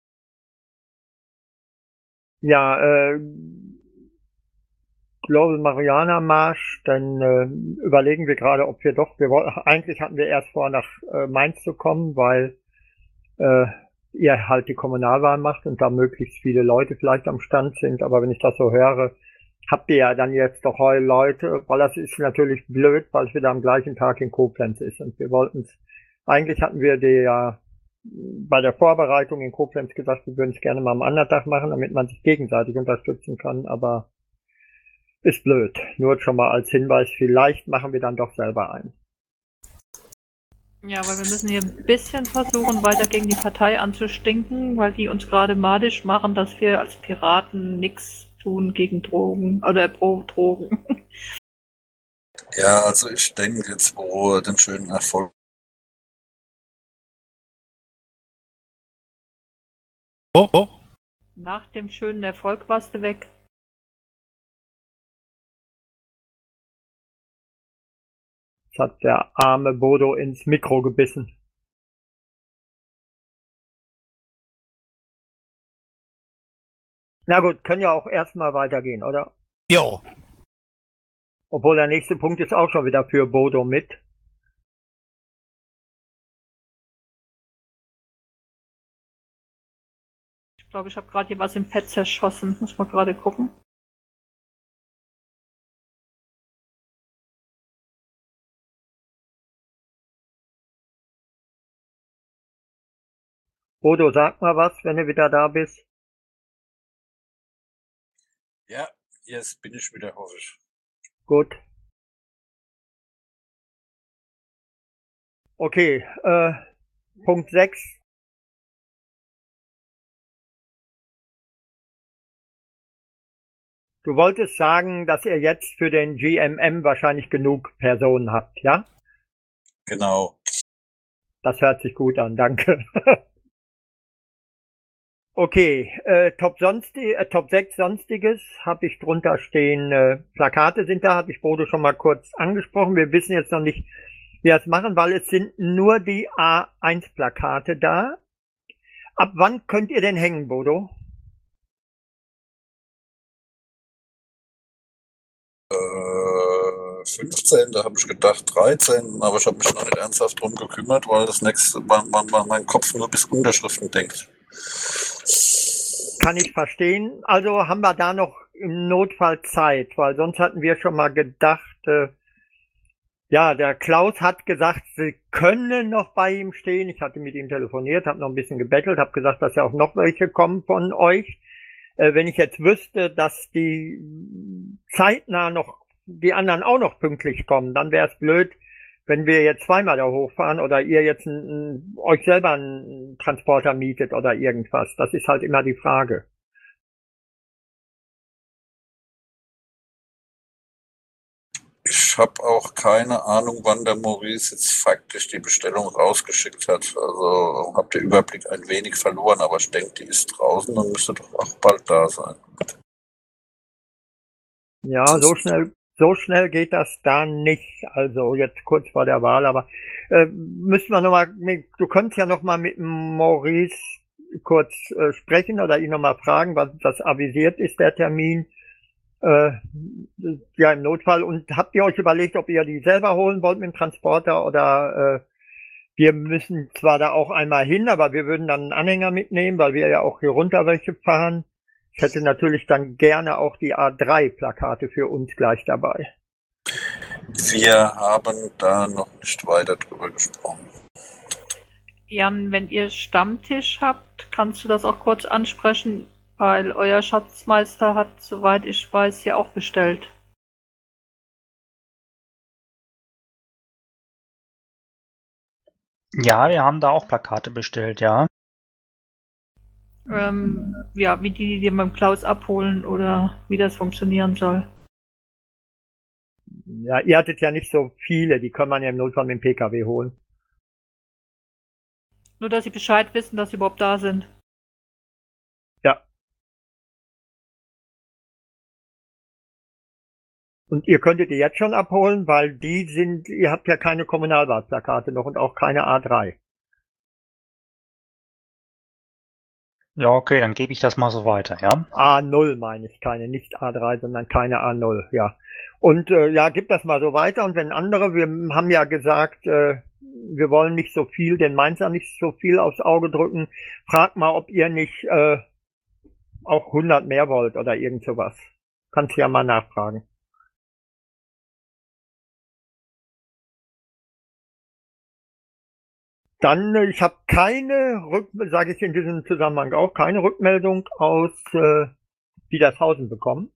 Ja, äh, Global Mariana Marsch, dann äh, überlegen wir gerade, ob wir doch, wir wollten, eigentlich hatten wir erst vor, nach äh, Mainz zu kommen, weil äh, ihr halt die Kommunalwahl macht und da möglichst viele Leute vielleicht am Stand sind. Aber wenn ich das so höre, habt ihr ja dann jetzt doch heu Leute, weil das ist natürlich blöd, weil es wieder am gleichen Tag in Koblenz ist. Und wir wollten es, eigentlich hatten wir die ja bei der Vorbereitung in Koblenz gesagt, wir würden es gerne mal am anderen Tag machen, damit man sich gegenseitig unterstützen kann, aber ist blöd. Nur schon mal als Hinweis, vielleicht machen wir dann doch selber ein. Ja, aber wir müssen hier ein bisschen versuchen, weiter gegen die Partei anzustinken, weil die uns gerade madisch machen, dass wir als Piraten nichts tun gegen Drogen oder pro Drogen. Ja, also ich denke jetzt, wo den schönen Erfolg. Oh, oh. Nach dem schönen Erfolg warst du weg. Jetzt hat der arme Bodo ins Mikro gebissen. Na gut, können ja auch erstmal weitergehen, oder? Jo. Obwohl der nächste Punkt ist auch schon wieder für Bodo mit. Ich glaube, ich habe gerade hier was im Pad zerschossen. Muss mal gerade gucken. Bodo, sag mal was, wenn du wieder da bist. Ja, jetzt bin ich wieder, hoffe ich. Gut. Okay, äh, Punkt sechs. Du wolltest sagen, dass ihr jetzt für den G M M wahrscheinlich genug Personen habt, ja? Genau. Das hört sich gut an, danke. Okay, äh, Top, Sonsti äh, Top sechs Sonstiges habe ich drunter stehen. Äh, Plakate sind da, hatte ich Bodo schon mal kurz angesprochen. Wir wissen jetzt noch nicht, wie wir das machen, weil es sind nur die A eins Plakate da. Ab wann könnt ihr denn hängen, Bodo? Äh, fünfzehn, da habe ich gedacht dreizehn, aber ich habe mich noch nicht ernsthaft drum gekümmert, weil das nächste, mein, mein, mein Kopf nur bis Unterschriften denkt. Kann ich verstehen. Also haben wir da noch im Notfall Zeit, weil sonst hatten wir schon mal gedacht, äh, ja, der Klaus hat gesagt, sie können noch bei ihm stehen. Ich hatte mit ihm telefoniert, habe noch ein bisschen gebettelt, habe gesagt, dass ja auch noch welche kommen von euch. Äh, wenn ich jetzt wüsste, dass die zeitnah noch die anderen auch noch pünktlich kommen, dann wäre es blöd, wenn wir jetzt zweimal da hochfahren oder ihr jetzt ein, ein, euch selber einen Transporter mietet oder irgendwas. Das ist halt immer die Frage. Ich habe auch keine Ahnung, wann der Maurice jetzt faktisch die Bestellung rausgeschickt hat. Also habe den Überblick ein wenig verloren, aber ich denke, die ist draußen und müsste doch auch bald da sein. Ja, so schnell, so schnell geht das da nicht. Also jetzt kurz vor der Wahl, aber äh, müssen wir nochmal, du könntest ja nochmal mit Maurice kurz äh, sprechen oder ihn nochmal fragen, was das avisiert ist, der Termin. Äh, ja, im Notfall. Und habt ihr euch überlegt, ob ihr die selber holen wollt mit dem Transporter oder äh, wir müssen zwar da auch einmal hin, aber wir würden dann einen Anhänger mitnehmen, weil wir ja auch hier runter welche fahren. Ich hätte natürlich dann gerne auch die A drei Plakate für uns gleich dabei. Wir haben da noch nicht weiter drüber gesprochen. Jan, wenn ihr Stammtisch habt, kannst du das auch kurz ansprechen, weil euer Schatzmeister hat, soweit ich weiß, ja auch bestellt. Ja, wir haben da auch Plakate bestellt, ja. Ähm, ja, wie die, die beim Klaus abholen oder wie das funktionieren soll. Ja, ihr hattet ja nicht so viele, die kann man ja im Notfall mit dem P K W holen. Nur, dass sie Bescheid wissen, dass sie überhaupt da sind. Ja. Und ihr könntet die jetzt schon abholen, weil die sind, ihr habt ja keine Kommunalwahlplakate noch und auch keine A drei. Ja, okay, dann gebe ich das mal so weiter, ja. A null meine ich, keine, nicht A drei, sondern keine A null, ja. Und äh, ja, gib das mal so weiter. Und wenn andere, wir haben ja gesagt, äh, wir wollen nicht so viel, den Mainzer nicht so viel aufs Auge drücken. Frag mal, ob ihr nicht äh, auch hundert mehr wollt oder irgend sowas. Kannst ja mal nachfragen. Dann, äh, ich habe keine Rück, sage ich in diesem Zusammenhang auch, keine Rückmeldung aus äh, Wiedershausen bekommen.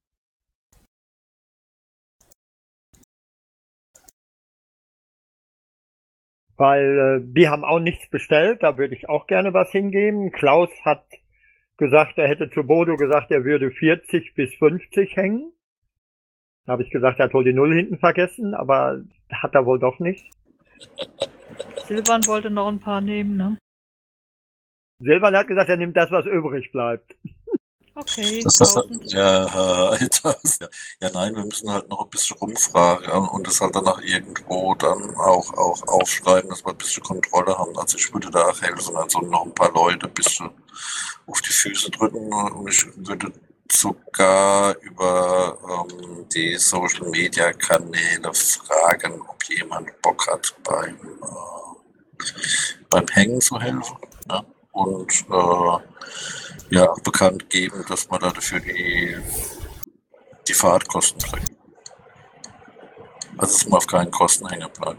Weil äh, die haben auch nichts bestellt, da würde ich auch gerne was hingeben. Klaus hat gesagt, er hätte zu Bodo gesagt, er würde vierzig bis fünfzig hängen. Da habe ich gesagt, er hat wohl die Null hinten vergessen, aber hat er wohl doch nicht. Silvan wollte noch ein paar nehmen, ne? Silvan hat gesagt, er nimmt das, was übrig bleibt. Okay, Das, das, tausend. ja, äh, das, ja, ja, nein, wir müssen halt noch ein bisschen rumfragen, ja, und das halt danach irgendwo dann auch, auch aufschreiben, dass wir ein bisschen Kontrolle haben. Also ich würde da auch helfen, also noch ein paar Leute ein bisschen auf die Füße drücken, und ich würde sogar über ähm, die Social Media Kanäle fragen, ob jemand Bock hat, beim, äh, beim Hängen zu helfen. Ja? Und äh, ja, bekannt geben, dass man da dafür die, die Fahrtkosten kriegt. Also dass man auf keinen Kosten hängen bleibt.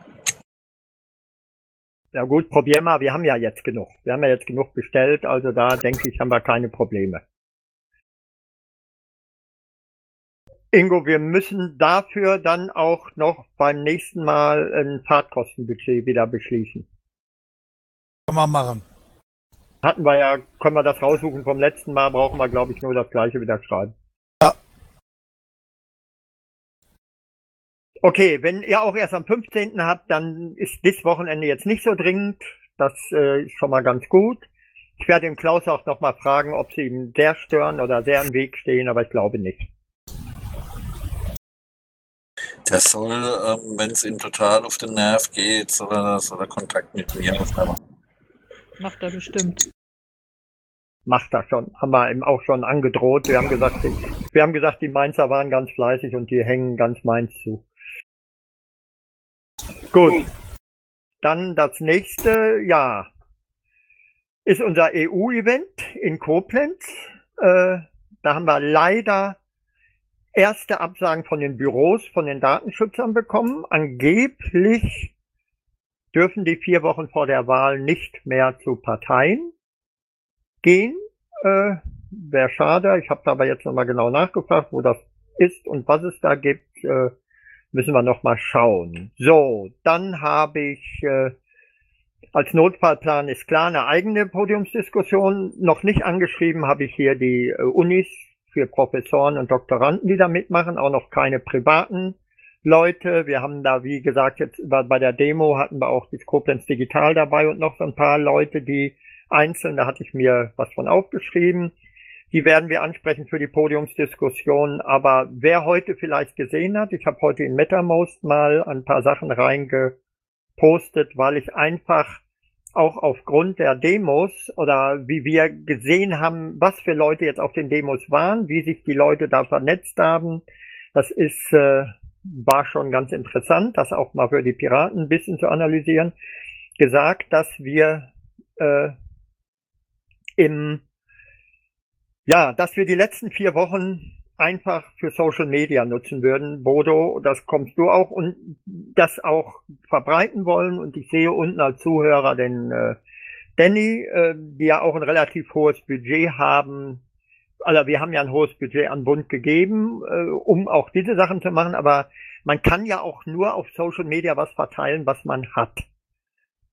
Ja gut, probier mal, wir haben ja jetzt genug. Wir haben ja jetzt genug bestellt, also da denke ich, haben wir keine Probleme. Ingo, wir müssen dafür dann auch noch beim nächsten Mal ein Fahrtkostenbudget wieder beschließen. Kann man machen. Hatten wir ja, können wir das raussuchen vom letzten Mal, brauchen wir, glaube ich, nur das gleiche wieder schreiben. Ja. Okay, wenn ihr auch erst am fünfzehnten habt, dann ist das Wochenende jetzt nicht so dringend. Das äh, ist schon mal ganz gut. Ich werde den Klaus auch noch mal fragen, ob sie ihm sehr stören oder sehr im Weg stehen, aber ich glaube nicht. Der soll, ähm, wenn es ihm total auf den Nerv geht, soll er, soll er Kontakt mit mir aufnehmen. Macht er bestimmt. Macht er schon. Haben wir ihm auch schon angedroht. Wir haben gesagt, die, wir haben gesagt, die Mainzer waren ganz fleißig und die hängen ganz Mainz zu. Gut. Dann das nächste, ja, ist unser E U-Event in Koblenz. Äh, da haben wir leider erste Absagen von den Büros, von den Datenschützern bekommen. Angeblich dürfen die vier Wochen vor der Wahl nicht mehr zu Parteien gehen. Äh, Wäre schade. Ich habe aber jetzt nochmal genau nachgefragt, wo das ist und was es da gibt. Äh, müssen wir nochmal schauen. So, dann habe ich äh, als Notfallplan ist klar eine eigene Podiumsdiskussion. Noch nicht angeschrieben habe ich hier die äh, Unis für Professoren und Doktoranden, die da mitmachen. Auch noch keine privaten Leute. Wir haben da, wie gesagt, jetzt bei der Demo hatten wir auch das Koblenz Digital dabei und noch so ein paar Leute, die einzeln, da hatte ich mir was von aufgeschrieben. Die werden wir ansprechen für die Podiumsdiskussion. Aber wer heute vielleicht gesehen hat, ich habe heute in MetaMost mal ein paar Sachen reingepostet, weil ich einfach auch aufgrund der Demos oder wie wir gesehen haben, was für Leute jetzt auf den Demos waren, wie sich die Leute da vernetzt haben. Das ist, äh, war schon ganz interessant, das auch mal für die Piraten ein bisschen zu analysieren. Gesagt, dass wir äh, im Ja, dass wir die letzten vier Wochen einfach für Social Media nutzen würden. Bodo, das kommst du auch und das auch verbreiten wollen. Und ich sehe unten als Zuhörer den äh, Danny, äh, die ja auch ein relativ hohes Budget haben. Also wir haben ja ein hohes Budget an Bund gegeben, äh, um auch diese Sachen zu machen. Aber man kann ja auch nur auf Social Media was verteilen, was man hat.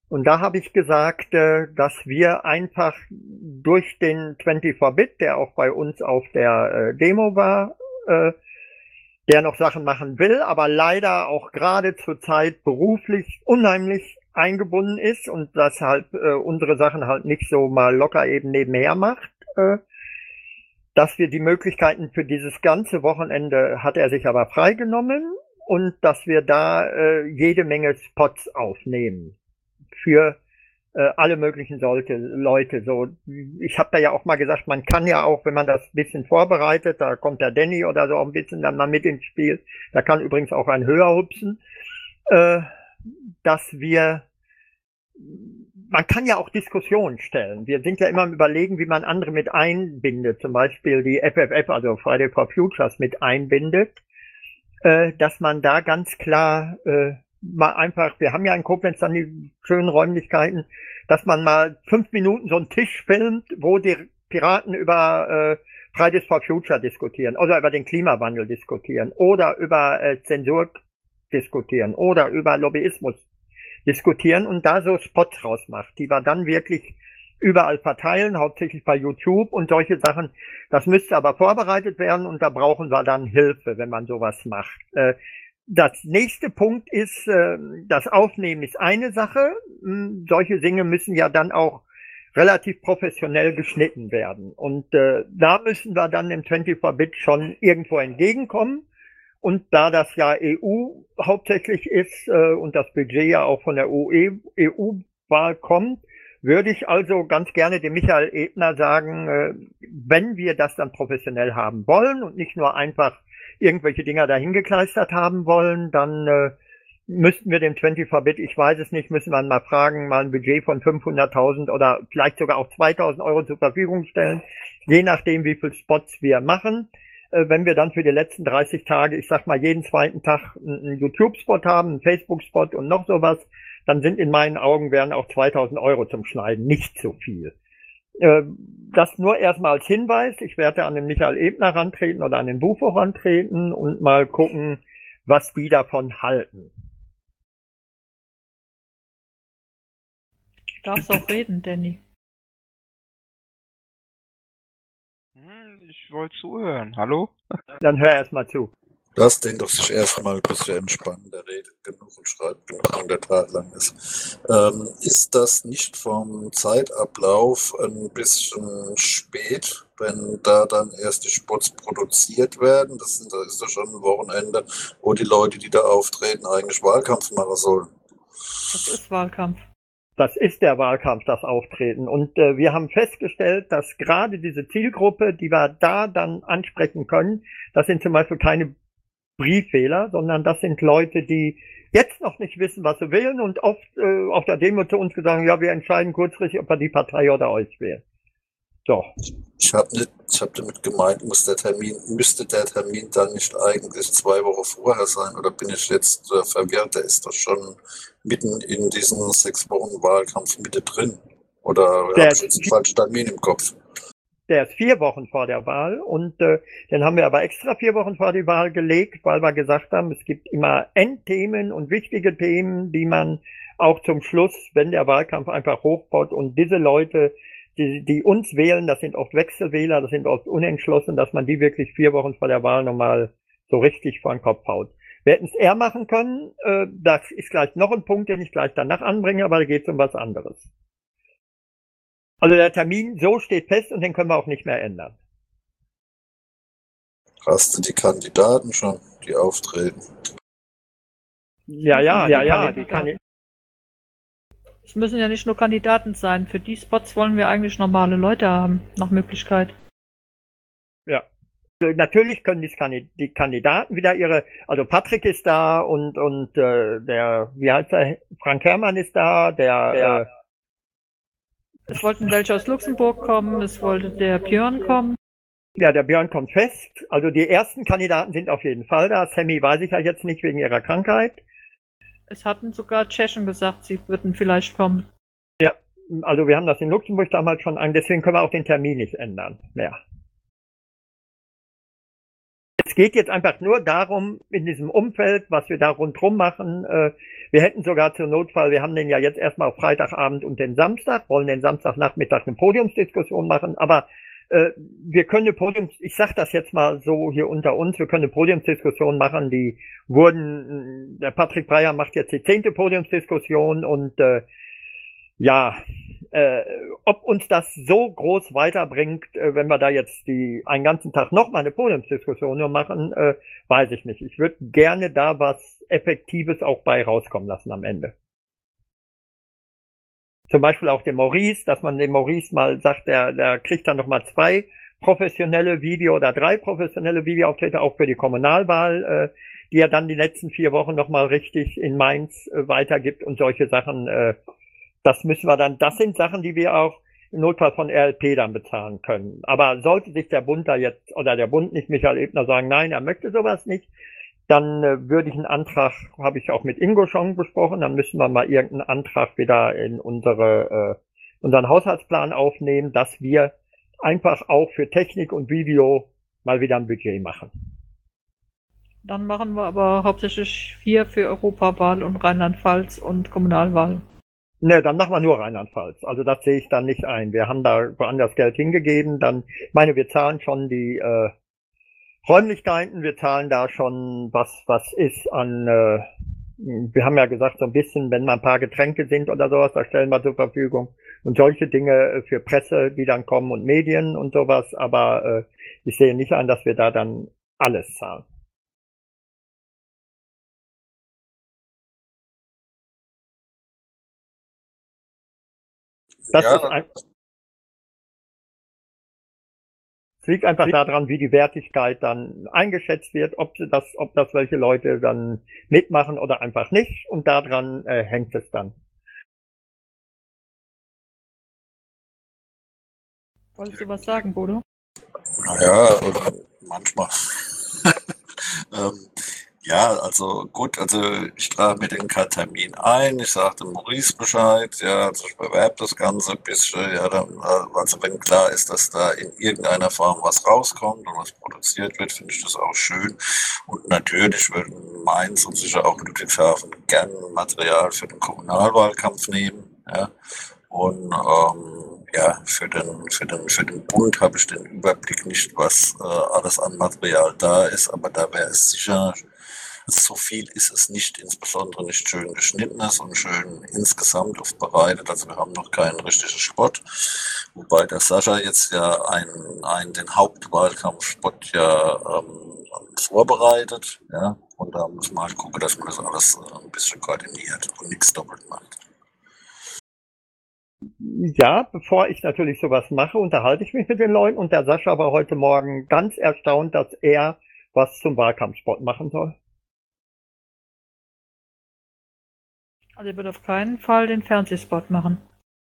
Und da habe ich gesagt, äh, dass wir einfach durch den vierundzwanzig Bit, der auch bei uns auf der äh, Demo war, äh, der noch Sachen machen will, aber leider auch gerade zur Zeit beruflich unheimlich eingebunden ist und das halt äh, unsere Sachen halt nicht so mal locker eben nebenher macht, äh, dass wir die Möglichkeiten für dieses ganze Wochenende hat er sich aber freigenommen und dass wir da äh, jede Menge Spots aufnehmen für äh, alle möglichen solche Leute. So, ich habe da ja auch mal gesagt, man kann ja auch, wenn man das ein bisschen vorbereitet, da kommt der Danny oder so auch ein bisschen dann mal mit ins Spiel, da kann übrigens auch ein höher hupsen, äh, dass wir, man kann ja auch Diskussionen stellen. Wir sind ja immer am Überlegen, wie man andere mit einbindet, zum Beispiel die F F F, also Friday for Futures, mit einbindet, äh, dass man da ganz klar äh, mal einfach, wir haben ja in Koblenz dann die schönen Räumlichkeiten, dass man mal fünf Minuten so einen Tisch filmt, wo die Piraten über äh, Fridays for Future diskutieren oder über den Klimawandel diskutieren oder über äh, Zensur diskutieren oder über Lobbyismus diskutieren und da so Spots rausmacht, die wir dann wirklich überall verteilen, hauptsächlich bei YouTube und solche Sachen. Das müsste aber vorbereitet werden und da brauchen wir dann Hilfe, wenn man sowas macht. Äh, Das nächste Punkt ist, äh, das Aufnehmen ist eine Sache. Hm, solche Dinge müssen ja dann auch relativ professionell geschnitten werden. Und äh, da müssen wir dann im vierundzwanzig Bit schon irgendwo entgegenkommen. Und da das ja E U hauptsächlich ist äh, und das Budget ja auch von der E U-Wahl kommt, würde ich also ganz gerne dem Michael Ebner sagen, äh, wenn wir das dann professionell haben wollen und nicht nur einfach irgendwelche Dinger dahin gekleistert haben wollen, dann äh, müssten wir dem vierundzwanzig Bit, ich weiß es nicht, müssen wir mal fragen, mal ein Budget von fünfhunderttausend oder vielleicht sogar auch zweitausend Euro zur Verfügung stellen, je nachdem, wie viel Spots wir machen. Äh, wenn wir dann für die letzten dreißig Tage, ich sag mal, jeden zweiten Tag einen YouTube-Spot haben, einen Facebook-Spot und noch sowas, dann sind in meinen Augen wären auch zweitausend Euro zum Schneiden nicht so viel. Das nur erstmal als Hinweis. Ich werde an den Michael Ebner rantreten oder an den Bufo rantreten und mal gucken, was die davon halten. Du darfst auch reden, Danny. Ich wollte zuhören. Hallo? Dann hör erst mal zu. Lass den doch sich erstmal ein bisschen entspannen. Der redet genug und schreibt genug, wenn der Tag lang ist. Ähm, ist das nicht vom Zeitablauf ein bisschen spät, wenn da dann erst die Spots produziert werden? Das, sind, das ist doch schon ein Wochenende, wo die Leute, die da auftreten, eigentlich Wahlkampf machen sollen. Das ist Wahlkampf. Das ist der Wahlkampf, das Auftreten. Und äh, wir haben festgestellt, dass gerade diese Zielgruppe, die wir da dann ansprechen können, das sind zum Beispiel keine Brieffehler, sondern das sind Leute, die jetzt noch nicht wissen, was sie wählen und oft äh, auf der Demo zu uns gesagt haben, ja, wir entscheiden kurzfristig, ob wir die Partei oder euch wählen. So. Ich habe nicht, ich habe damit gemeint, muss der Termin, müsste der Termin dann nicht eigentlich zwei Wochen vorher sein oder bin ich jetzt äh, verwirrt? Der ist doch schon mitten in diesem sechs Wochen Wahlkampf Mitte drin. Oder habe ich jetzt einen falschen Termin im Kopf? Der ist vier Wochen vor der Wahl und äh, den haben wir aber extra vier Wochen vor die Wahl gelegt, weil wir gesagt haben, es gibt immer Endthemen und wichtige Themen, die man auch zum Schluss, wenn der Wahlkampf einfach hochbaut und diese Leute, die, die uns wählen, das sind oft Wechselwähler, das sind oft Unentschlossen, dass man die wirklich vier Wochen vor der Wahl nochmal so richtig vor den Kopf haut. Wir hätten es eher machen können, äh, das ist gleich noch ein Punkt, den ich gleich danach anbringe, aber da geht es um was anderes. Also der Termin so steht fest und den können wir auch nicht mehr ändern. Hast du die Kandidaten schon, die auftreten? Ja, ja, ja, ja, die kann ich. Es müssen ja nicht nur Kandidaten sein. Für die Spots wollen wir eigentlich normale Leute haben, nach Möglichkeit. Ja. Natürlich können die, die Kandidaten wieder ihre, also Patrick ist da und und äh, der, wie heißt der, Frank Herrmann ist da, der, der äh, es wollten welche aus Luxemburg kommen, es wollte der Björn kommen. Ja, der Björn kommt fest. Also die ersten Kandidaten sind auf jeden Fall da. Sammy weiß ich ja jetzt nicht wegen ihrer Krankheit. Es hatten sogar Tschechen gesagt, sie würden vielleicht kommen. Ja, also wir haben das in Luxemburg damals schon an, deswegen können wir auch den Termin nicht ändern mehr. geht jetzt einfach nur darum, in diesem Umfeld, was wir da rundherum machen, äh, wir hätten sogar zur Notfall, wir haben den ja jetzt erstmal auf Freitagabend und den Samstag, wollen den Samstagnachmittag eine Podiumsdiskussion machen, aber äh, wir können eine Podiums, ich sag das jetzt mal so hier unter uns, wir können eine Podiumsdiskussion machen, die wurden, der Patrick Breyer macht jetzt die zehnte Podiumsdiskussion und äh, ja, äh, ob uns das so groß weiterbringt, äh, wenn wir da jetzt die einen ganzen Tag noch mal eine Podiumsdiskussion nur machen, äh, weiß ich nicht. Ich würde gerne da was Effektives auch bei rauskommen lassen am Ende. Zum Beispiel auch den Maurice, dass man dem Maurice mal sagt, der, der kriegt dann noch mal zwei professionelle Video oder drei professionelle Videoauftritte auch für die Kommunalwahl, äh, die er dann die letzten vier Wochen noch mal richtig in Mainz äh, weitergibt und solche Sachen. Äh, das müssen wir dann. Das sind Sachen, die wir auch im Notfall von R L P dann bezahlen können. Aber sollte sich der Bund da jetzt oder der Bund nicht, Michael Ebner, sagen, nein, er möchte sowas nicht, dann äh, würde ich einen Antrag, habe ich auch mit Ingo schon besprochen, dann müssen wir mal irgendeinen Antrag wieder in unsere äh, unseren Haushaltsplan aufnehmen, dass wir einfach auch für Technik und Video mal wieder ein Budget machen. Dann machen wir aber hauptsächlich hier für Europawahl und Rheinland-Pfalz und Kommunalwahl. Ne, dann machen wir nur Rheinland-Pfalz. Also das sehe ich dann nicht ein. Wir haben da woanders Geld hingegeben. Dann, ich meine, wir zahlen schon die äh, Räumlichkeiten, wir zahlen da schon was, was ist an, äh, wir haben ja gesagt, so ein bisschen, wenn mal ein paar Getränke sind oder sowas, da stellen wir zur Verfügung. Und solche Dinge für Presse, die dann kommen und Medien und sowas. Aber äh, ich sehe nicht ein, dass wir da dann alles zahlen. Das Ja. ist ein, es liegt einfach daran, wie die Wertigkeit dann eingeschätzt wird, ob das, ob das welche Leute dann mitmachen oder einfach nicht. Und daran äh, hängt es dann. Wolltest du was sagen, Bodo? Naja, oder manchmal. ähm, ja, also gut, also ich trage mir den Termin ein, ich sage dem Maurice Bescheid, ja, also ich bewerbe das Ganze ein bisschen, ja, dann, also wenn klar ist, dass da in irgendeiner Form was rauskommt und was produziert wird, finde ich das auch schön. Und natürlich würden Mainz und sicher auch Ludwigshafen gerne Material für den Kommunalwahlkampf nehmen, ja. Und ähm, ja, für den, für den, für den Bund habe ich den Überblick nicht, was äh, alles an Material da ist, aber da wäre es sicher, so viel ist es nicht, insbesondere nicht schön geschnittenes und schön insgesamt aufbereitet. Also wir haben noch keinen richtigen Spot, wobei der Sascha jetzt ja einen, einen den Hauptwahlkampfspot ja ähm, vorbereitet, ja, und da muss man halt gucken, dass man das alles äh, ein bisschen koordiniert und nichts doppelt macht. Ja, bevor ich natürlich sowas mache, unterhalte ich mich mit den Leuten und der Sascha war heute Morgen ganz erstaunt, dass er was zum Wahlkampfspot machen soll. Also, ihr würdet auf keinen Fall den Fernsehspot machen.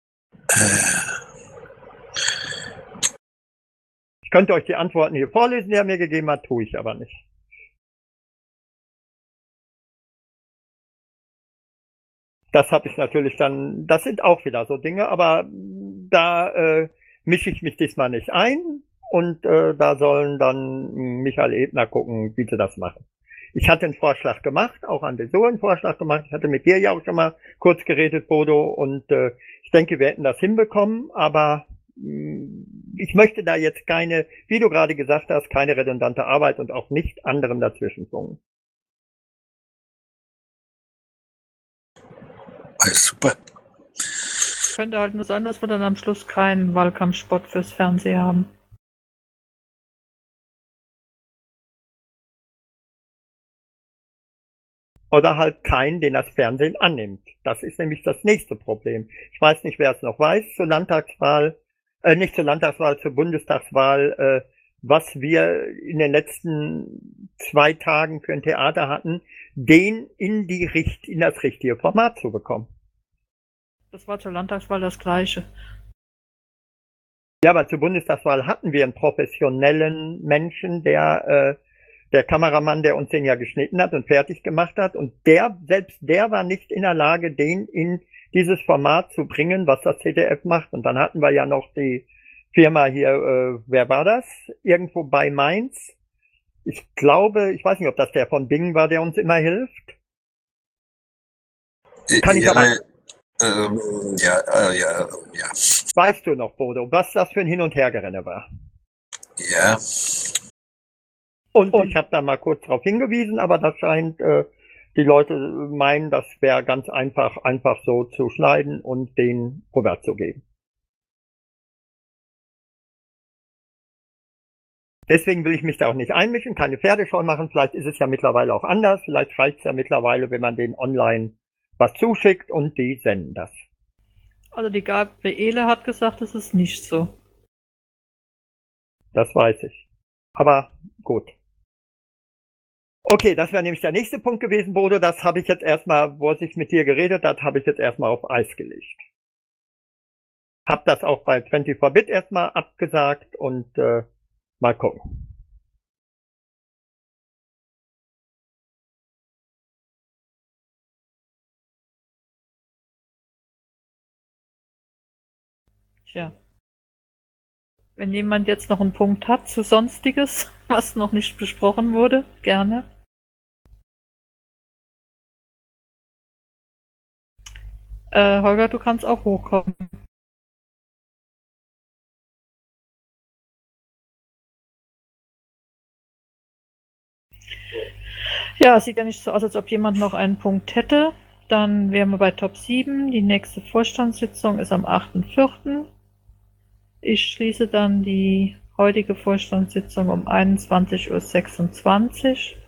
Ich könnte euch die Antworten hier vorlesen, die er mir gegeben hat, tue ich aber nicht. Das habe ich natürlich dann, das sind auch wieder so Dinge, aber da äh, mische ich mich diesmal nicht ein und äh, da sollen dann Michael Ebner gucken, wie sie das machen. Ich hatte einen Vorschlag gemacht, auch an Deso einen Vorschlag gemacht. Ich hatte mit dir ja auch schon mal kurz geredet, Bodo, und äh, ich denke, wir hätten das hinbekommen, aber mh, ich möchte da jetzt keine, wie du gerade gesagt hast, keine redundante Arbeit und auch nicht anderen dazwischen funken. Alles super. Könnte halt nur sein, dass wir dann am Schluss keinen Wahlkampfspot fürs Fernsehen haben. Oder halt keinen, den das Fernsehen annimmt. Das ist nämlich das nächste Problem. Ich weiß nicht, wer es noch weiß, zur Landtagswahl, äh, nicht zur Landtagswahl, zur Bundestagswahl, äh, was wir in den letzten zwei Tagen für ein Theater hatten, den in die Richt in das richtige Format zu bekommen. Das war zur Landtagswahl das Gleiche. Ja, aber zur Bundestagswahl hatten wir einen professionellen Menschen, der äh, der Kameramann, der uns den ja geschnitten hat und fertig gemacht hat, und der, selbst der war nicht in der Lage, den in dieses Format zu bringen, was das Z D F macht. Und dann hatten wir ja noch die Firma hier, äh, wer war das? Irgendwo bei Mainz, Ich glaube, ich weiß nicht, ob das der von Bing war, der uns immer hilft. Kann ich ja, aber, ähm, ja, äh, ja, ja, weißt du noch, Bodo, was das für ein Hin- und Hergerenne war? ja. Und ich habe da mal kurz darauf hingewiesen, aber das scheint, äh, die Leute meinen, das wäre ganz einfach, einfach so zu schneiden und den rüber zu geben. Deswegen will ich mich da auch nicht einmischen, keine Pferdeschau machen. Vielleicht ist es ja mittlerweile auch anders. Vielleicht reicht es ja mittlerweile, wenn man den online was zuschickt und die senden das. Also die Gabriele hat gesagt, es ist nicht so. Das weiß ich. Aber gut. Okay, das wäre nämlich der nächste Punkt gewesen, Bodo. Das habe ich jetzt erstmal, wo ich mit dir geredet habe, habe ich jetzt erstmal auf Eis gelegt. Hab das auch bei vierundzwanzig Bit erstmal abgesagt und äh, mal gucken. Tja. Wenn jemand jetzt noch einen Punkt hat zu Sonstiges, was noch nicht besprochen wurde, gerne. Äh, Holger, du kannst auch hochkommen. Ja, es sieht ja nicht so aus, als ob jemand noch einen Punkt hätte. Dann wären wir bei Top sieben. Die nächste Vorstandssitzung ist am achten vierten Ich schließe dann die heutige Vorstandssitzung um einundzwanzig Uhr sechsundzwanzig.